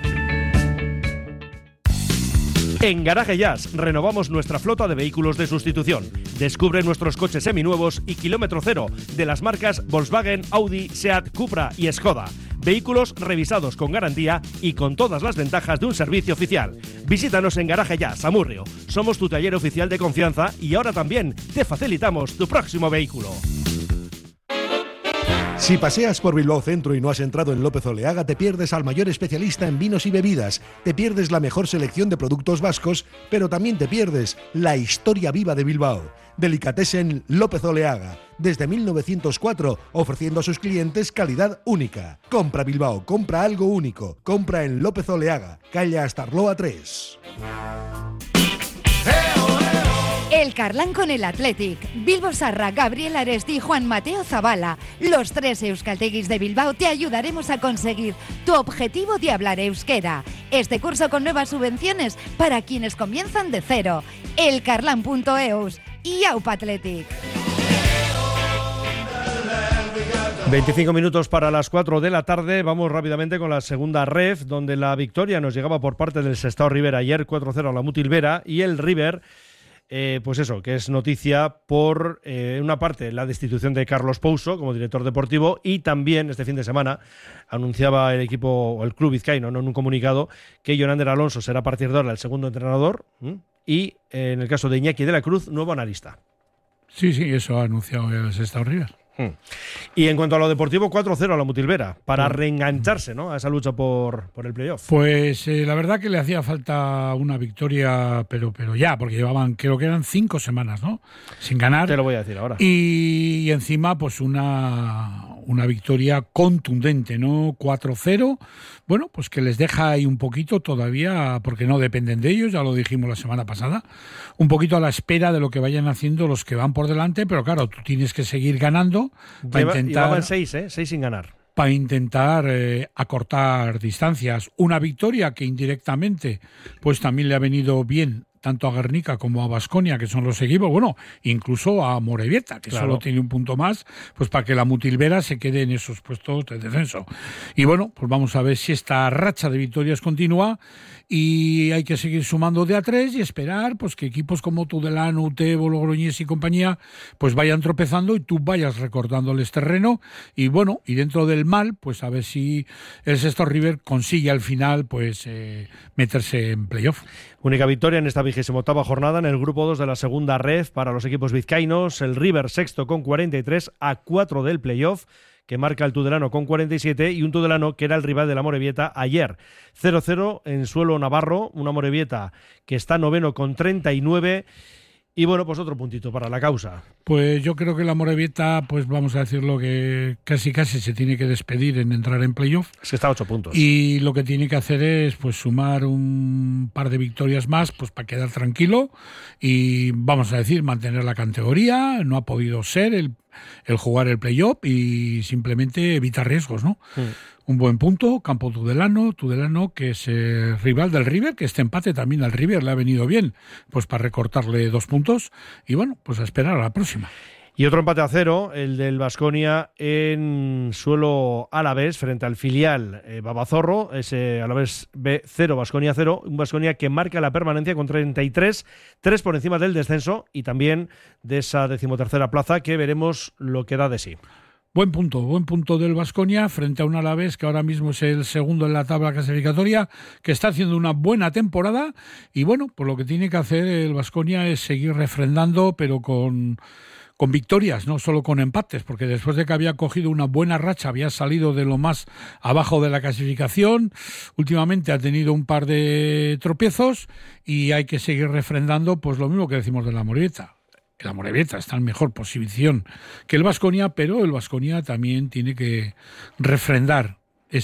En Garaje Jazz renovamos nuestra flota de vehículos de sustitución. Descubre nuestros coches seminuevos y kilómetro cero de las marcas Volkswagen, Audi, Seat, Cupra y Skoda. Vehículos revisados con garantía y con todas las ventajas de un servicio oficial. Visítanos en Garaje Ya, Samurrio. Somos tu taller oficial de confianza y ahora también te facilitamos tu próximo vehículo. Si paseas por Bilbao Centro y no has entrado en López Oleaga, te pierdes al mayor especialista en vinos y bebidas, te pierdes la mejor selección de productos vascos, pero también te pierdes la historia viva de Bilbao. Delicatessen López Oleaga, desde 1904, ofreciendo a sus clientes calidad única. Compra Bilbao, compra algo único, compra en López Oleaga, calle Astarloa 3. El Carlán con el Athletic, Bilbo Sarra, Gabriel Aresti y Juan Mateo Zabala. Los 3 euskalteguis de Bilbao te ayudaremos a conseguir tu objetivo de hablar euskera. Este curso con nuevas subvenciones para quienes comienzan de cero. Elcarlán.eus y Aupa Athletic. 25 minutos para las 4 de la tarde. Vamos rápidamente con la segunda ref, donde la victoria nos llegaba por parte del Sestao River ayer 4-0 a la Mutilvera, y el River... pues eso, que es noticia por una parte la destitución de Carlos Pouso como director deportivo, y también este fin de semana anunciaba el equipo o el club vizcaíno, ¿no?, en un comunicado, que Jonander Alonso será a partir de ahora el segundo entrenador y en el caso de Iñaki de la Cruz, nuevo analista. Sí, eso ha anunciado el Sestao River. Y en cuanto a lo deportivo, 4-0 a la Mutilvera para reengancharse, ¿no?, a esa lucha por el playoff. Pues la verdad que le hacía falta una victoria, pero ya, porque llevaban, creo que eran 5 semanas, ¿no?, sin ganar. Te lo voy a decir ahora. Y encima, pues una victoria contundente, ¿no? 4-0. Bueno, pues que les deja ahí un poquito todavía, porque no dependen de ellos, ya lo dijimos la semana pasada, un poquito a la espera de lo que vayan haciendo los que van por delante, pero claro, tú tienes que seguir ganando para intentar... Llevaban 6 sin ganar. Para intentar acortar distancias. Una victoria que indirectamente pues también le ha venido bien tanto a Guernica como a Baskonia, que son los equipos, bueno, incluso a Morevieta, que solo tiene un punto más, pues para que la Mutilvera se quede en esos puestos de descenso. Y bueno, pues vamos a ver si esta racha de victorias continúa, y hay que seguir sumando de a 3 y esperar pues que equipos como Tudelano, Utebo, Logroñés y compañía pues vayan tropezando y tú vayas recortándoles terreno, y bueno, y dentro del mal, pues a ver si el Sestao River consigue al final pues meterse en playoff. Única victoria en esta 28ª jornada en el grupo 2 de la segunda ref para los equipos vizcaínos. El River sexto con 43 a 4 del playoff, que marca el Tudelano con 47, y un Tudelano que era el rival de la Morevieta ayer. 0-0 en suelo navarro, una Morevieta que está noveno con 39. Y bueno, pues otro puntito para la causa. Pues yo creo que la Morevieta, pues vamos a decirlo, que casi se tiene que despedir en entrar en playoff. Es que está a 8 puntos. Y lo que tiene que hacer es pues sumar un par de victorias más, pues para quedar tranquilo y, vamos a decir, mantener la categoría. No ha podido ser el jugar el playoff y simplemente evitar riesgos, ¿no? Un buen punto, campo Tudelano que es rival del River, que este empate también al River le ha venido bien, pues para recortarle 2 puntos, y bueno, pues a esperar a la próxima. Y otro empate a 0, el del Baskonia en suelo alavés frente al filial Babazorro, ese Alavés B0, Baskonia 0, un Baskonia que marca la permanencia con 33, 3 por encima del descenso y también de esa 13ª plaza, que veremos lo que da de sí. Buen punto del Baskonia frente a un Alavés que ahora mismo es el segundo en la tabla clasificatoria, que está haciendo una buena temporada, y bueno, pues lo que tiene que hacer el Baskonia es seguir refrendando, pero con victorias, no solo con empates, porque después de que había cogido una buena racha, había salido de lo más abajo de la clasificación, últimamente ha tenido un par de tropiezos y hay que seguir refrendando, pues lo mismo que decimos de la Morevieta. La Morevieta está en mejor posición que el Baskonia, pero el Baskonia también tiene que refrendar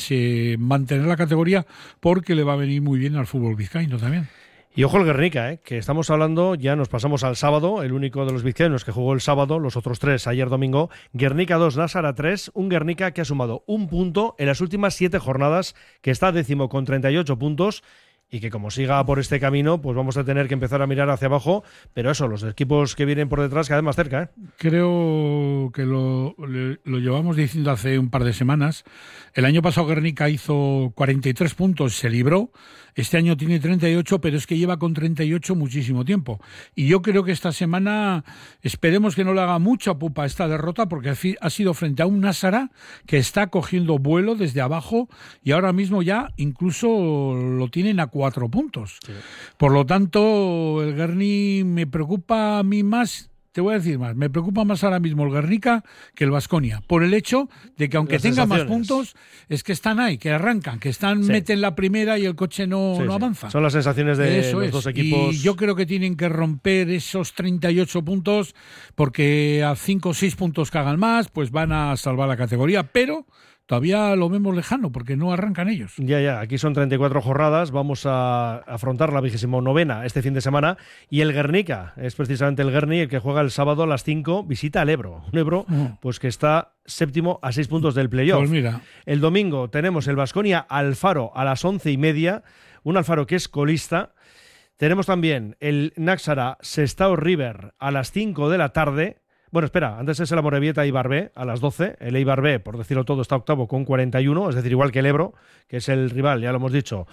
mantener la categoría, porque le va a venir muy bien al fútbol vizcaíno también. Y ojo el Guernica, que estamos hablando, ya nos pasamos al sábado, el único de los vizcaínos que jugó el sábado, los otros 3 ayer domingo. Guernica 2, Násara 3, un Guernica que ha sumado un punto en las últimas 7 jornadas, que está 10º con 38 puntos, y que como siga por este camino, pues vamos a tener que empezar a mirar hacia abajo, pero eso, los equipos que vienen por detrás cada vez más cerca, ¿eh? Creo que lo llevamos diciendo hace un par de semanas. El año pasado Guernica hizo 43 puntos, se libró. Este año tiene 38, pero es que lleva con 38 muchísimo tiempo. Y yo creo que esta semana esperemos que no le haga mucha pupa esta derrota, porque ha sido frente a un Nássara que está cogiendo vuelo desde abajo y ahora mismo ya incluso lo tienen a 4 puntos. Sí. Por lo tanto, el Guerni me preocupa a mí más. Te voy a decir más, me preocupa más ahora mismo el Guernica que el Baskonia, por el hecho de que aunque tenga más puntos, es que están ahí, que arrancan, que meten la primera y el coche no avanza. Son las sensaciones de los dos equipos. Y yo creo que tienen que romper esos 38 puntos, porque a 5 o 6 puntos que hagan más, pues van a salvar la categoría, pero todavía lo vemos lejano porque no arrancan ellos. Ya, aquí son 34 jornadas, vamos a afrontar la 29ª este fin de semana, y el Guernica, es precisamente el Guerni el que juega el sábado a las 5, visita al Ebro, un Ebro pues que está séptimo a 6 puntos del playoff. Pues mira. El domingo tenemos el Baskonia Alfaro a las 11:30, un Alfaro que es colista. Tenemos también el Nássara Sestao River a las 5 de la tarde. Bueno, espera, antes es el Amorebieta Eibar B a las 12. El Eibar B, por decirlo todo, está octavo con 41, es decir, igual que el Ebro, que es el rival, ya lo hemos dicho,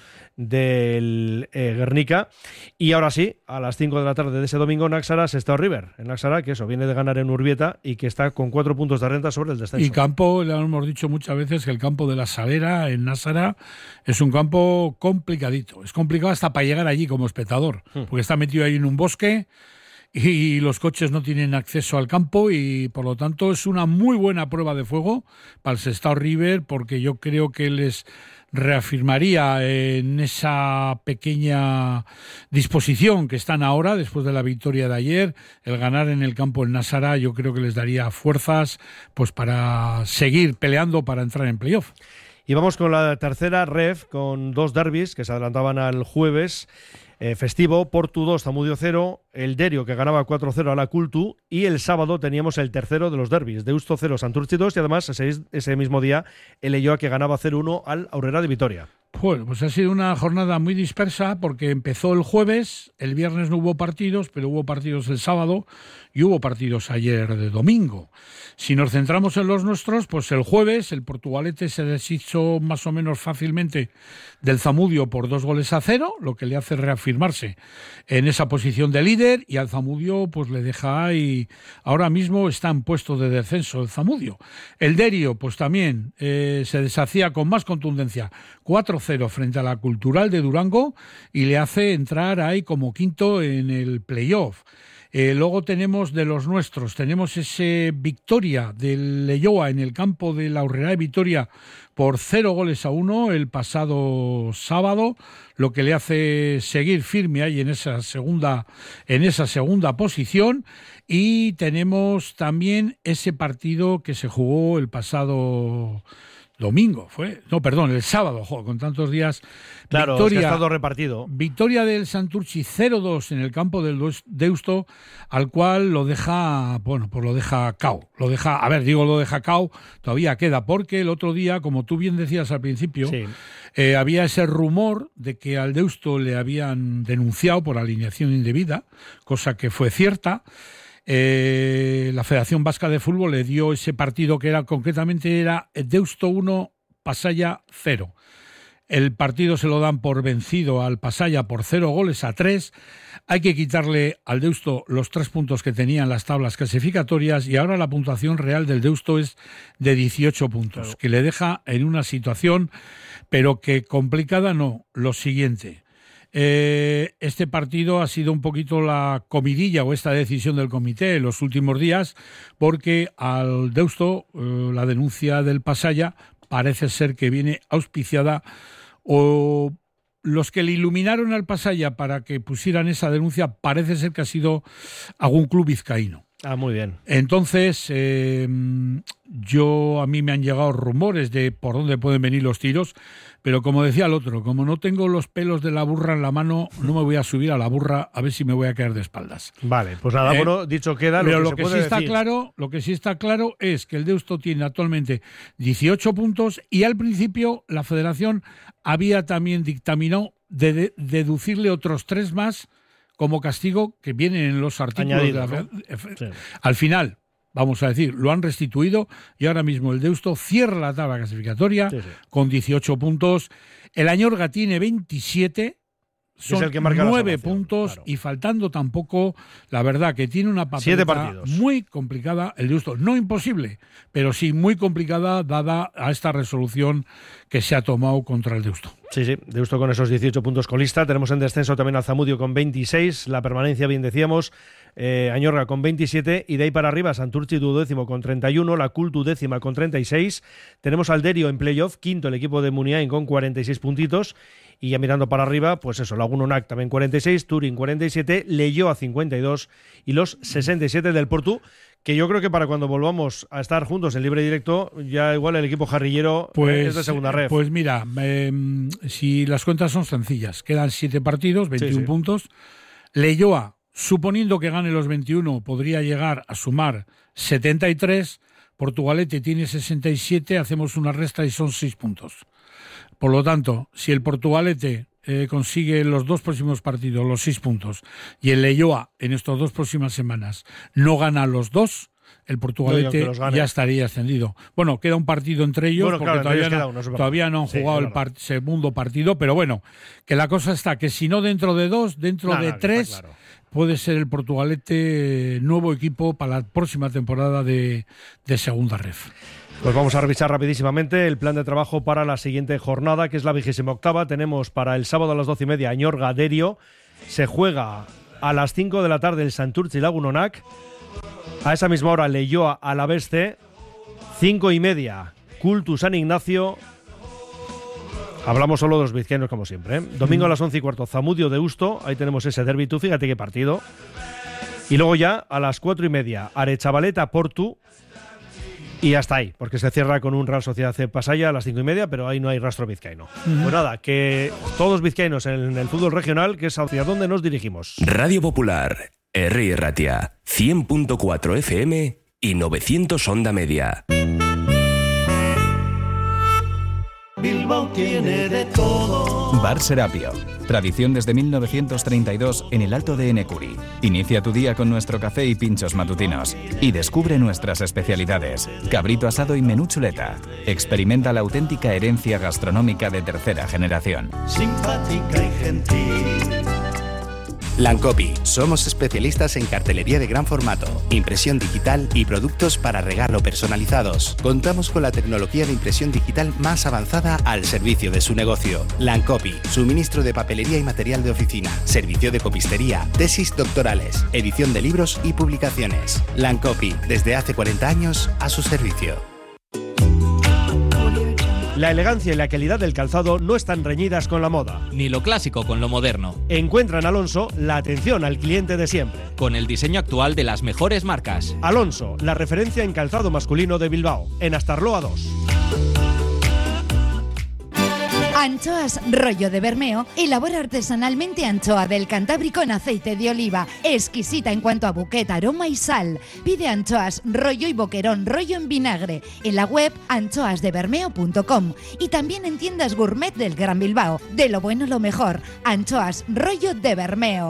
del Guernica. Y ahora sí, a las 5 de la tarde de ese domingo, Nássara Sestao River. El Nássara, que eso, viene de ganar en Urbieta y que está con 4 puntos de renta sobre el descenso. Y campo, le hemos dicho muchas veces que el campo de la Salera, en Nássara, es un campo complicadito. Es complicado hasta para llegar allí como espectador, porque está metido ahí en un bosque y los coches no tienen acceso al campo, y por lo tanto es una muy buena prueba de fuego para el Sestao River, porque yo creo que les reafirmaría en esa pequeña disposición que están ahora después de la victoria de ayer. El ganar en el campo en Nássara yo creo que les daría fuerzas pues para seguir peleando para entrar en playoff. Y vamos con la tercera ref, con 2 derbis que se adelantaban al jueves festivo. Portu 2, Zamudio 0, el Derio que ganaba 4-0 a la Cultu, y el sábado teníamos el tercero de los derbis, Deusto 0, Santurtzi 2, y además ese mismo día el Elloa que ganaba 0-1 al Aurrera de Vitoria. Bueno, pues ha sido una jornada muy dispersa porque empezó el jueves, el viernes no hubo partidos, pero hubo partidos el sábado y hubo partidos ayer de domingo. Si nos centramos en los nuestros, pues el jueves el Portugalete se deshizo más o menos fácilmente del Zamudio por 2-0, lo que le hace reafirmarse en esa posición de líder, y al Zamudio pues le deja ahí, ahora mismo está en puesto de descenso el Zamudio. El Derio pues también se deshacía con más contundencia, 4-0 frente a la Cultural de Durango, y le hace entrar ahí como quinto en el playoff. Luego tenemos de los nuestros, tenemos ese victoria del Elloa en el campo de la Aurrera de Vitoria por 0-1 el pasado sábado, lo que le hace seguir firme ahí en esa segunda posición. Y tenemos también ese partido que se jugó el pasado domingo, el sábado, con tantos días. Claro, victoria, es que ha estado repartido. Victoria del Santurtzi 0-2 en el campo del Deusto, al cual lo deja cao. Lo deja cao, todavía queda, porque el otro día, como tú bien decías al principio, sí, había ese rumor de que al Deusto le habían denunciado por alineación indebida, cosa que fue cierta. La Federación Vasca de Fútbol le dio ese partido que concretamente era Deusto 1, Pasaya 0. El partido se lo dan por vencido al Pasaya por 0-3. Hay que quitarle al Deusto los 3 puntos que tenían las tablas clasificatorias, y ahora la puntuación real del Deusto es de 18 puntos, claro, que le deja en una situación, pero que complicada no. Lo siguiente: este partido ha sido un poquito la comidilla o esta decisión del comité en los últimos días, porque al Deusto la denuncia del Pasaya parece ser que viene auspiciada, o los que le iluminaron al Pasaya para que pusieran esa denuncia parece ser que ha sido algún club vizcaíno. Ah, muy bien. Entonces, a mí me han llegado rumores de por dónde pueden venir los tiros, pero como decía el otro, como no tengo los pelos de la burra en la mano, no me voy a subir a la burra a ver si me voy a caer de espaldas. Vale, pues nada, bueno, dicho queda. Pero lo que sí está claro es que el Deusto tiene actualmente 18 puntos, y al principio la Federación había también dictaminado deducirle otros 3 más como castigo que vienen en los artículos añadido, de la... ¿no? Sí. Al final, vamos a decir, lo han restituido y ahora mismo el Deusto cierra la tabla clasificatoria con 18 puntos. El Añorga tiene 27, son es el que marca 9 puntos, claro. Y faltando tampoco, la verdad que tiene una papeleta muy complicada el Deusto. No imposible, pero sí muy complicada dada a esta resolución que se ha tomado contra el Deusto. Sí, Deusto con esos 18 puntos colista. Tenemos en descenso también al Zamudio con 26, la permanencia bien decíamos, Añorga con 27 y de ahí para arriba Santurtzi duodécimo con 31, la Cultu décima con 36. Tenemos al Derio en playoff, quinto el equipo de Muniain con 46 puntitos. Y ya mirando para arriba, pues eso, Laguna Unac también 46, Turín 47, Leioa 52 y los 67 del Portu, que yo creo que para cuando volvamos a estar juntos en libre directo, ya igual el equipo jarrillero es de segunda ref. Pues mira, si las cuentas son sencillas, quedan 7 partidos, 21 puntos. Leioa, suponiendo que gane los 21, podría llegar a sumar 73. Portugalete tiene 67, hacemos una resta y son 6 puntos. Por lo tanto, si el Portugalete consigue en los 2 próximos partidos los 6 puntos y el Leioa en estas 2 próximas semanas no gana los 2, el Portugalete ya estaría ascendido. Bueno, queda un partido entre ellos, porque todavía no han jugado el segundo partido, pero bueno, que la cosa está que si no dentro de 2, dentro de 3, puede ser el Portugalete nuevo equipo para la próxima temporada de segunda ref. Pues vamos a revisar rapidísimamente el plan de trabajo para la siguiente jornada, que es la 28ª. Tenemos para el sábado a las 12:30 Añorga Derio. Se juega a las 5 de la tarde el Santurtzi Laguna Unac. A esa misma hora Leioa Alavés C. 5:30 Cultu San Ignacio. Hablamos solo de los vizcaínos como siempre, ¿eh? Domingo a las 11:15 Zamudio Deusto. Ahí tenemos ese derbi. Tú fíjate qué partido. Y luego ya a las 4:30 Arechavaleta Portu. Y hasta ahí, porque se cierra con un Real Sociedad C Pasaya a las 5:30, pero ahí no hay rastro vizcaíno. Pues nada, que todos vizcaínos en el fútbol regional, que es hacia donde nos dirigimos. Radio Popular, Herri Ratia, 100.4 FM y 900 onda media. Bilbao tiene de todo. Bar Serapio. Tradición desde 1932 en el Alto de Enecuri. Inicia tu día con nuestro café y pinchos matutinos. Y descubre nuestras especialidades. Cabrito asado y menú chuleta. Experimenta la auténtica herencia gastronómica de tercera generación. Simpática y gentil. Lancopi. Somos especialistas en cartelería de gran formato, impresión digital y productos para regalo personalizados. Contamos con la tecnología de impresión digital más avanzada al servicio de su negocio. Lancopi. Suministro de papelería y material de oficina, servicio de copistería, tesis doctorales, edición de libros y publicaciones. Lancopi. Desde hace 40 años a su servicio. La elegancia y la calidad del calzado no están reñidas con la moda. Ni lo clásico con lo moderno. Encuentra en Alonso la atención al cliente de siempre. Con el diseño actual de las mejores marcas. Alonso, la referencia en calzado masculino de Bilbao, en Astarloa 2. Anchoas Rollo de Bermeo elabora artesanalmente anchoa del Cantábrico en aceite de oliva, exquisita en cuanto a bouquet, aroma y sal. Pide anchoas Rollo y boquerón Rollo en vinagre en la web anchoasdebermeo.com y también en tiendas gourmet del Gran Bilbao. De lo bueno lo mejor, Anchoas Rollo de Bermeo.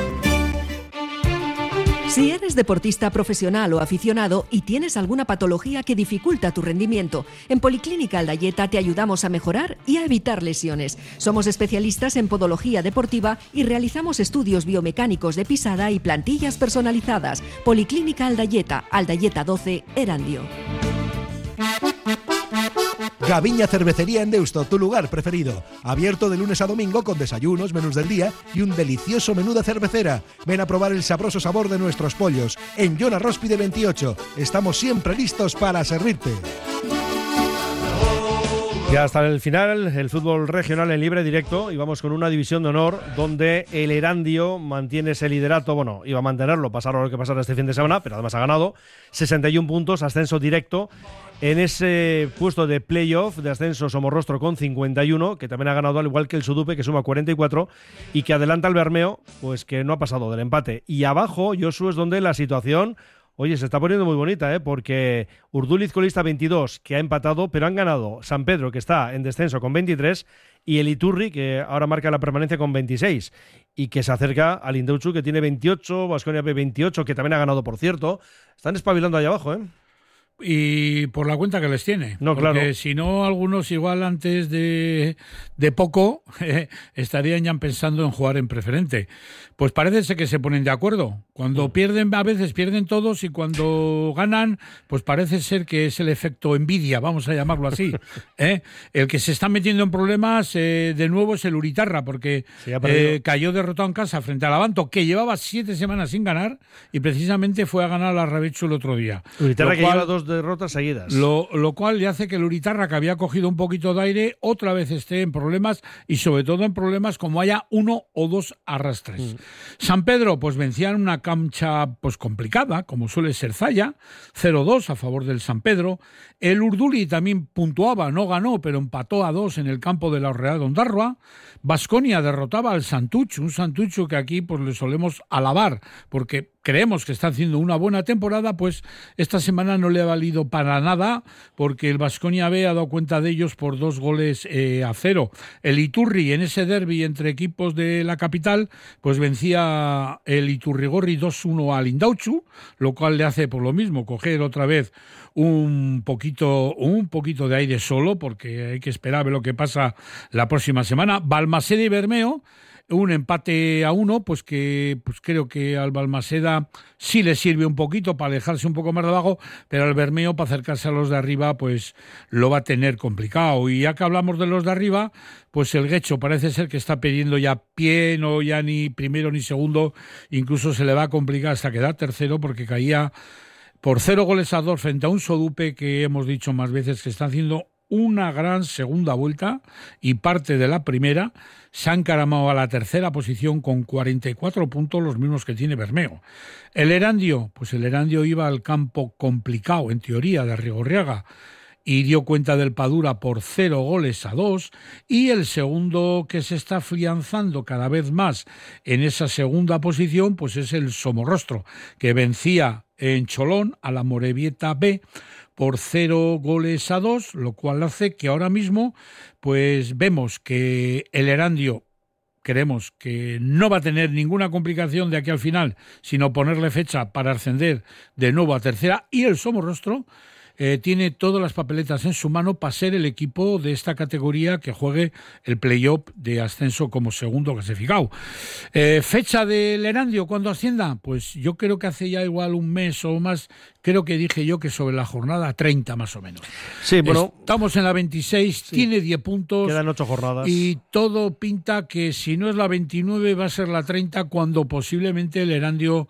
Si eres deportista profesional o aficionado y tienes alguna patología que dificulta tu rendimiento, en Policlínica Aldayeta te ayudamos a mejorar y a evitar lesiones. Somos especialistas en podología deportiva y realizamos estudios biomecánicos de pisada y plantillas personalizadas. Policlínica Aldayeta, Aldayeta 12, Erandio. Gaviña Cervecería en Deusto, tu lugar preferido. Abierto de lunes a domingo con desayunos, menús del día y un delicioso menú de cervecera. Ven a probar el sabroso sabor de nuestros pollos. En Jona Róspide 28. Estamos siempre listos para servirte. Ya hasta el final, el fútbol regional en libre directo, y vamos con una división de honor donde el Erandio mantiene ese liderato. Bueno, iba a mantenerlo, pasara lo que pasara este fin de semana, pero además ha ganado 61 puntos, ascenso directo. En ese puesto de playoff de ascenso Somorrostro con 51, que también ha ganado al igual que el Sudupe, que suma 44, y que adelanta al Bermeo, pues que no ha pasado del empate. Y abajo, Josu, es donde la situación, oye, se está poniendo muy bonita, porque Urduliz colista 22, que ha empatado, pero han ganado San Pedro, que está en descenso con 23, y el Iturri, que ahora marca la permanencia con 26 y que se acerca al Indautxu, que tiene 28, Baskonia 28, que también ha ganado, por cierto. Están espabilando ahí abajo, ¿eh? Y por la cuenta que les tiene. No, porque claro. si no, algunos igual antes de poco estarían ya pensando en jugar en preferente. Pues parece ser que se ponen de acuerdo. Cuando pierden, a veces pierden todos, y cuando ganan, pues parece ser que es el efecto envidia, vamos a llamarlo así. El que se está metiendo en problemas de nuevo es el Uritarra, porque cayó derrotado en casa frente al Abanto, que llevaba 7 semanas sin ganar, y precisamente fue a ganar a la Rebecho el otro día. Uritarra que lleva 2 derrotas seguidas. Lo cual le hace que el Uritarra, que había cogido un poquito de aire, otra vez esté en problemas, y sobre todo en problemas como haya 1 o 2 arrastres. San Pedro pues vencía en una cancha pues complicada, como suele ser Zalla, 0-2 a favor del San Pedro. El Urduli también puntuaba, no ganó, pero empató a 2 en el campo de la Real de Ondarroa. Baskonia derrotaba al Santuchu, un Santuchu que aquí pues le solemos alabar, porque creemos que está haciendo una buena temporada. Pues esta semana no le ha valido para nada, porque el Baskonia B ha dado cuenta de ellos por 2-0. El Iturri, en ese derbi entre equipos de la capital, pues vencía el Iturrigorri 2-1 al Indautxu, lo cual le hace por lo mismo coger otra vez un poquito de aire solo, porque hay que esperar a ver lo que pasa la próxima semana. Balmaseda y Bermeo, un empate a 1, pues que pues creo que al Balmaseda sí le sirve un poquito para alejarse un poco más de abajo, pero al Bermeo, para acercarse a los de arriba, pues lo va a tener complicado. Y ya que hablamos de los de arriba, pues el Guecho parece ser que está pidiendo ya pie, no ya ni primero ni segundo, incluso se le va a complicar hasta quedar tercero, porque caía por 0-2 frente a un Sodupe que hemos dicho más veces que está haciendo una gran segunda vuelta, y parte de la primera. Se ha encaramado a la tercera posición con 44 puntos, los mismos que tiene Bermeo. El Erandio, pues el Erandio iba al campo complicado, en teoría, de Arrigorriaga, y dio cuenta del Padura por 0-2, y el segundo que se está afianzando cada vez más en esa segunda posición, pues es el Somorrostro, que vencía en Cholón a la Morevieta B por 0-2, lo cual hace que ahora mismo pues vemos que el Erandio, creemos que no va a tener ninguna complicación de aquí al final, sino ponerle fecha para ascender de nuevo a tercera, y el Somorrostro tiene todas las papeletas en su mano para ser el equipo de esta categoría que juegue el play-off de ascenso como segundo clasificado. ¿Fecha del Erandio cuando ascienda? Pues yo creo que hace ya igual un mes o más, creo que dije yo que sobre la jornada 30 más o menos. Sí, bueno. Estamos en la 26, sí, tiene 10 puntos. Quedan 8 jornadas. Y todo pinta que si no es la 29 va a ser la 30, cuando posiblemente el Erandio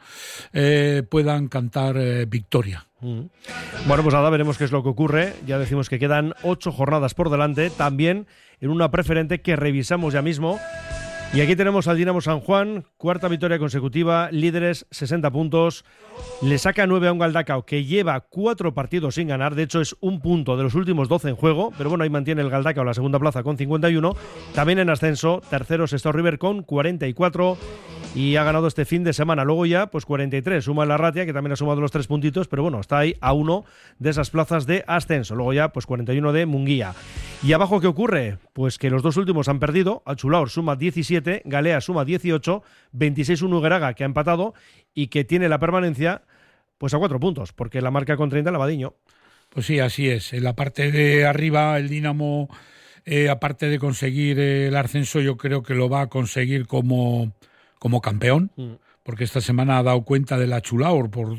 puedan cantar victoria. Bueno, pues nada, veremos qué es lo que ocurre. Ya decimos que quedan 8 jornadas por delante, también en una preferente que revisamos ya mismo. Y aquí tenemos al Dinamo San Juan, 4ª victoria consecutiva, líderes, 60 puntos. Le saca 9 a un Galdacao que lleva 4 partidos sin ganar. De hecho, es un punto de los últimos 12 en juego. Pero bueno, ahí mantiene el Galdacao la segunda plaza con 51. También en ascenso, tercero Sestao River con 44. Y ha ganado este fin de semana. Luego ya, pues 43. Suma el Arratia, que también ha sumado los 3 puntitos. Pero bueno, está ahí a 1 de esas plazas de ascenso. Luego ya, pues 41 de Munguía. ¿Y abajo qué ocurre? Pues que los 2 últimos han perdido. Achulaor suma 17, Galea suma 18, 26 Ugueraga, que ha empatado y que tiene la permanencia pues a 4 puntos, porque la marca con 30 Lavadiño. Pues sí, así es. En la parte de arriba, el Dinamo, aparte de conseguir el ascenso, yo creo que lo va a conseguir como campeón. Porque esta semana ha dado cuenta de la Achulaor por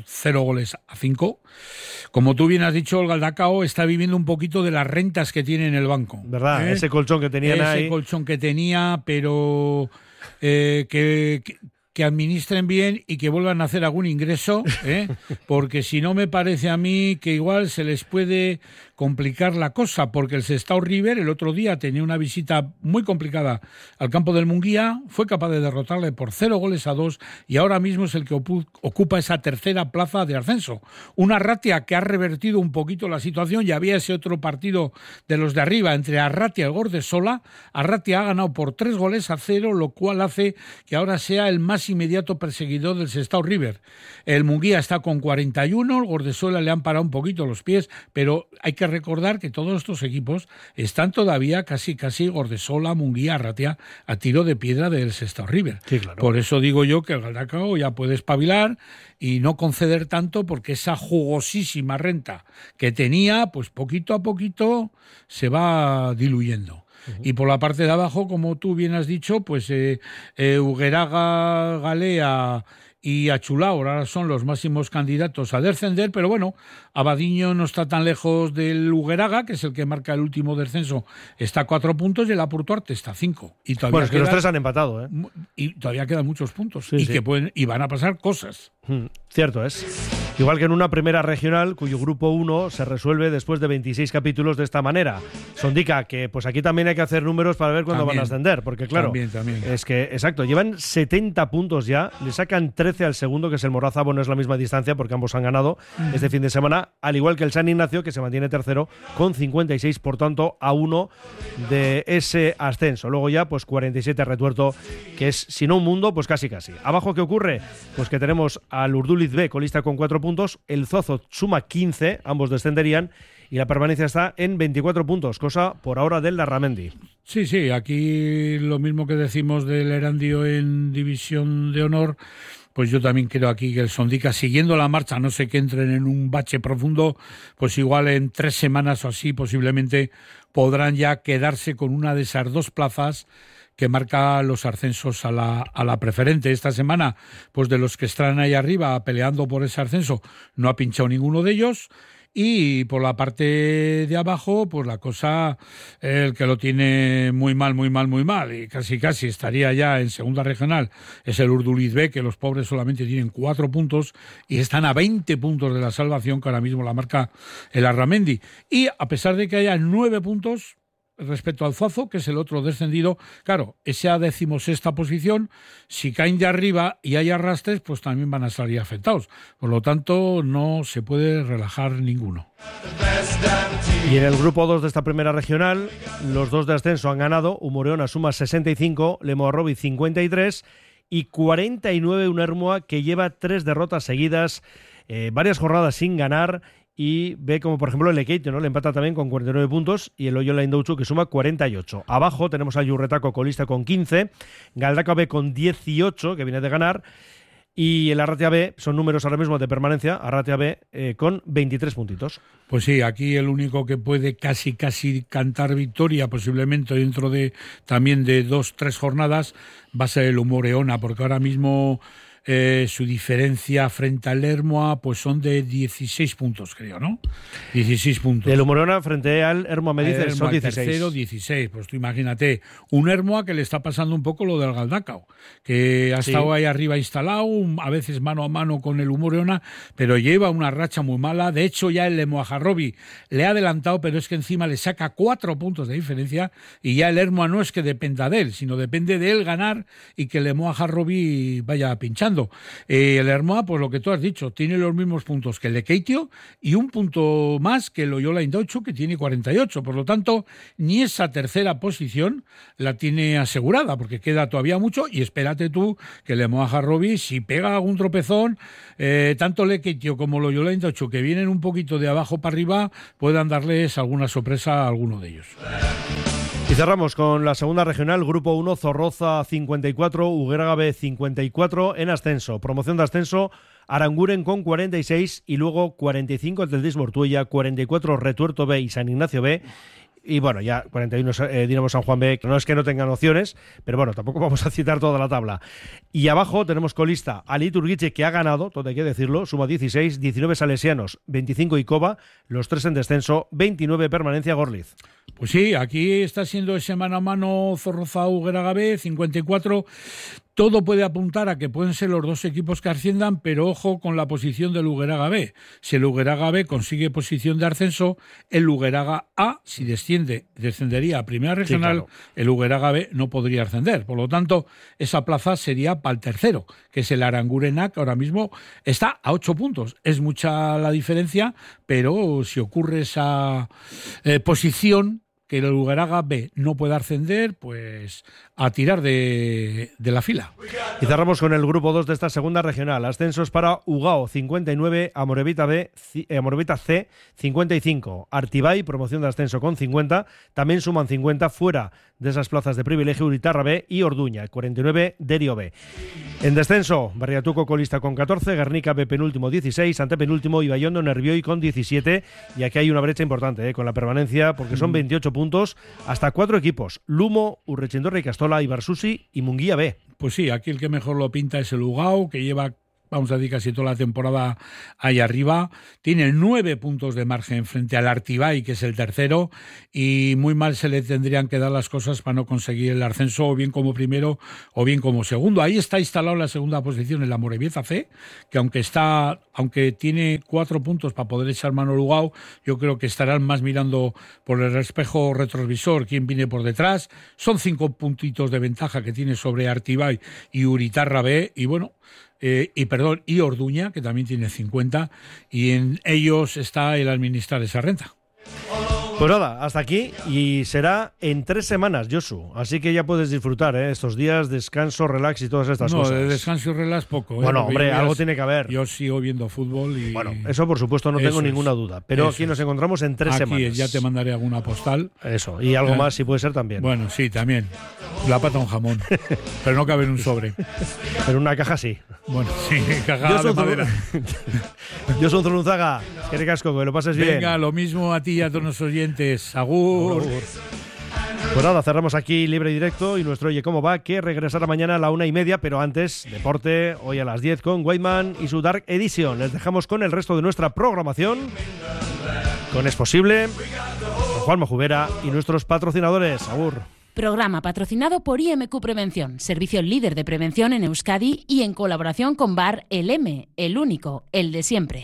0-5. Como tú bien has dicho, el Galdacao está viviendo un poquito de las rentas que tiene en el banco. ¿Verdad? Ese colchón que tenían ahí. Ese colchón que tenía, pero que administren bien y que vuelvan a hacer algún ingreso, porque si no, me parece a mí que igual se les puede complicar la cosa, porque el Sestao River el otro día tenía una visita muy complicada al campo del Munguía, fue capaz de derrotarle por 0-2 y ahora mismo es el que ocupa esa tercera plaza de ascenso. Una Arratia que ha revertido un poquito la situación. Ya había ese otro partido de los de arriba entre Arratia y el Gordesola. Arratia ha ganado por 3-0, lo cual hace que ahora sea el máximo más inmediato perseguidor del Sestao River. El Munguía está con 41, el Gordesola le han parado un poquito los pies, pero hay que recordar que todos estos equipos están todavía casi Gordesola, Munguía, Arratia, a tiro de piedra del Sestao River. Sí, claro. Por eso digo yo que el Galdacao ya puede espabilar y no conceder tanto, porque esa jugosísima renta que tenía, pues poquito a poquito se va diluyendo. Y por la parte de abajo, como tú bien has dicho, pues Hugueraga, Galea y Achulao ahora son los máximos candidatos a descender, pero bueno, Abadiño no está tan lejos del Hugueraga, que es el que marca el último descenso, está a 4 puntos, y el Apurtuarte está a 5. Y todavía bueno, es que los tres han empatado, ¿eh? Y todavía quedan muchos puntos, sí, sí. Y van a pasar cosas. Cierto es. Igual que en una primera regional, cuyo grupo 1 se resuelve después de 26 capítulos de esta manera. Sondica, que pues aquí también hay que hacer números para ver cuándo van a ascender, porque claro, también. es que, exacto, llevan 70 puntos ya, le sacan 13 al segundo, que es el Morrazábal, no es la misma distancia, porque ambos han ganado este fin de semana, al igual que el San Ignacio, que se mantiene tercero con 56, por tanto, a 1 de ese ascenso. Luego ya, pues 47 Retuerto, que es, si no un mundo, pues casi. Abajo, ¿qué ocurre? Pues que tenemos al Urduliz B, colista con 4 puntos, el Zozo suma 15, ambos descenderían, y la permanencia está en 24 puntos, cosa por ahora del Larramendi. Sí, aquí lo mismo que decimos del Erandio en División de Honor, pues yo también creo aquí que el Sondica, siguiendo la marcha, no sé, que entren en un bache profundo, pues igual en 3 semanas o así posiblemente podrán ya quedarse con una de esas 2 plazas que marca los ascensos a la preferente. Esta semana, pues de los que están ahí arriba peleando por ese ascenso, no ha pinchado ninguno de ellos. Y por la parte de abajo, pues la cosa, el que lo tiene muy mal, y casi estaría ya en segunda regional, es el Urduliz B, que los pobres solamente tienen 4 puntos y están a 20 puntos de la salvación, que ahora mismo la marca el Arramendi. Y a pesar de que haya 9 puntos respecto al Zuazo, que es el otro descendido, claro, esa 16ª posición, si caen de arriba y hay arrastres, pues también van a salir afectados. Por lo tanto, no se puede relajar ninguno. Y en el grupo 2 de esta primera regional, los 2 de ascenso han ganado. Umureona suma 65, Lemoarrobi 53 y 49 un Hermoa, que lleva 3 derrotas seguidas, varias jornadas sin ganar. Y ve como, por ejemplo, el Lekeitio, ¿no? Le empata también con 49 puntos, y el Oyola Indouchu, que suma 48. Abajo tenemos a Yurretaco, colista, con 15, Galdacao B con 18, que viene de ganar, y el Arratia B, son números ahora mismo de permanencia, Arratia B con 23 puntitos. Pues sí, aquí el único que puede casi cantar victoria, posiblemente dentro de también de 2-3 jornadas, va a ser el Umureona, porque ahora mismo su diferencia frente al Hermoa pues son de 16 puntos, creo, ¿no? 16 puntos. El Umureona frente al Hermoa, me dices, son 16. Tercero, 16. Pues tú imagínate, un Hermoa que le está pasando un poco lo del Galdacao, que ha estado ahí arriba instalado, a veces mano a mano con el Umureona, pero lleva una racha muy mala. De hecho, ya el Lemoajarrobi le ha adelantado, pero es que encima le saca 4 puntos de diferencia, y ya el Hermoa no es que dependa de él, sino depende de él ganar y que el Lemoajarrobi vaya pinchando. El Hermoa, pues lo que tú has dicho, tiene los mismos puntos que el Lekeitio y un punto más que el Oyola Indouchu, que tiene 48. Por lo tanto, ni esa tercera posición la tiene asegurada, porque queda todavía mucho, y espérate tú que el Lemoajarrobi, si pega algún tropezón, tanto el Lekeitio como el Oyola Indouchu, que vienen un poquito de abajo para arriba, puedan darles alguna sorpresa a alguno de ellos. Y cerramos con la segunda regional, grupo 1, Zorroza 54, Hugueraga B 54 en ascenso. Promoción de ascenso, Aranguren con 46 y luego 45 el del Disbortuella, 44 Retuerto B y San Ignacio B. Y bueno, ya 41 Dinamo San Juan B, que no es que no tengan opciones, pero bueno, tampoco vamos a citar toda la tabla. Y abajo tenemos colista al Iturguiche, que ha ganado, todo hay que decirlo, suma 16, 19 Salesianos, 25 Icoba, los 3 en descenso, 29 permanencia Gorliz. Pues sí, aquí está siendo ese mano a mano Zorroza Hugueraga B, 54. Todo puede apuntar a que pueden ser los 2 equipos que asciendan, pero ojo con la posición del Hugueraga B. Si el Hugueraga B consigue posición de ascenso, el Hugueraga A, si descendería a primera regional, sí, claro. El Hugueraga B no podría ascender. Por lo tanto, esa plaza sería para el tercero, que es el Aranguren A, que ahora mismo está a 8 puntos. Es mucha la diferencia, pero si ocurre esa posición, que el Ugaraga B no pueda ascender, pues a tirar de la fila. Y cerramos con el grupo 2 de esta segunda regional. Ascensos para Ugao 59, Amorebieta C 55, Artibay, promoción de ascenso con 50, también suman 50 fuera de esas plazas de privilegio Uritarra B y Orduña, 49, Derio B. En descenso, Barriatuco colista con 14, Guernica B penúltimo 16, antepenúltimo Ibaiondo Nervioi con 17, y aquí hay una brecha importante con la permanencia porque son 28 puntos hasta 4 equipos, Lumo, Urrechindorri y Castola, Ibarsusi y Munguía B. Pues sí, aquí el que mejor lo pinta es el Ugao, que lleva, vamos a decir, casi toda la temporada ahí arriba. Tiene 9 puntos de margen frente al Artibay, que es el tercero, y muy mal se le tendrían que dar las cosas para no conseguir el ascenso, o bien como primero o bien como segundo. Ahí está instalado en la segunda posición el Amorebieta C, que aunque tiene 4 puntos para poder echar mano al Ugao, yo creo que estarán más mirando por el espejo retrovisor quién viene por detrás. Son 5 puntitos de ventaja que tiene sobre Artibay y Uritarra B, y bueno, y Orduña, que también tiene 50, y en ellos está el administrar esa renta. Pues nada, hasta aquí, y será en 3 semanas, Josu. Así que ya puedes disfrutar estos días, descanso, relax y todas estas cosas. No, de descanso y relax poco. Bueno, hombre, algo tiene que haber. Yo sigo viendo fútbol y... Bueno, eso por supuesto no tengo ninguna duda. Pero aquí nos encontramos en 3 semanas. Aquí ya te mandaré alguna postal. Eso, y algo más si puede ser también. Bueno, sí, también. La pata un jamón. Pero no cabe en un sobre. Pero una caja sí. Bueno, sí, caja de madera. Yo soy Zurunzaga. Que casco, que lo pases bien. Venga, lo mismo a ti y a todos los oyentes. Agur. Pues nada, cerramos aquí libre y directo y nuestro Oye Cómo Va, que regresará mañana a la 1:30, pero antes, deporte, hoy a las 10 con Weidman y su Dark Edition. Les dejamos con el resto de nuestra programación, con Es Posible, con Juanma Jubera y nuestros patrocinadores. Agur. Programa patrocinado por IMQ Prevención, servicio líder de prevención en Euskadi y en colaboración con Bar El M, el único, el de siempre.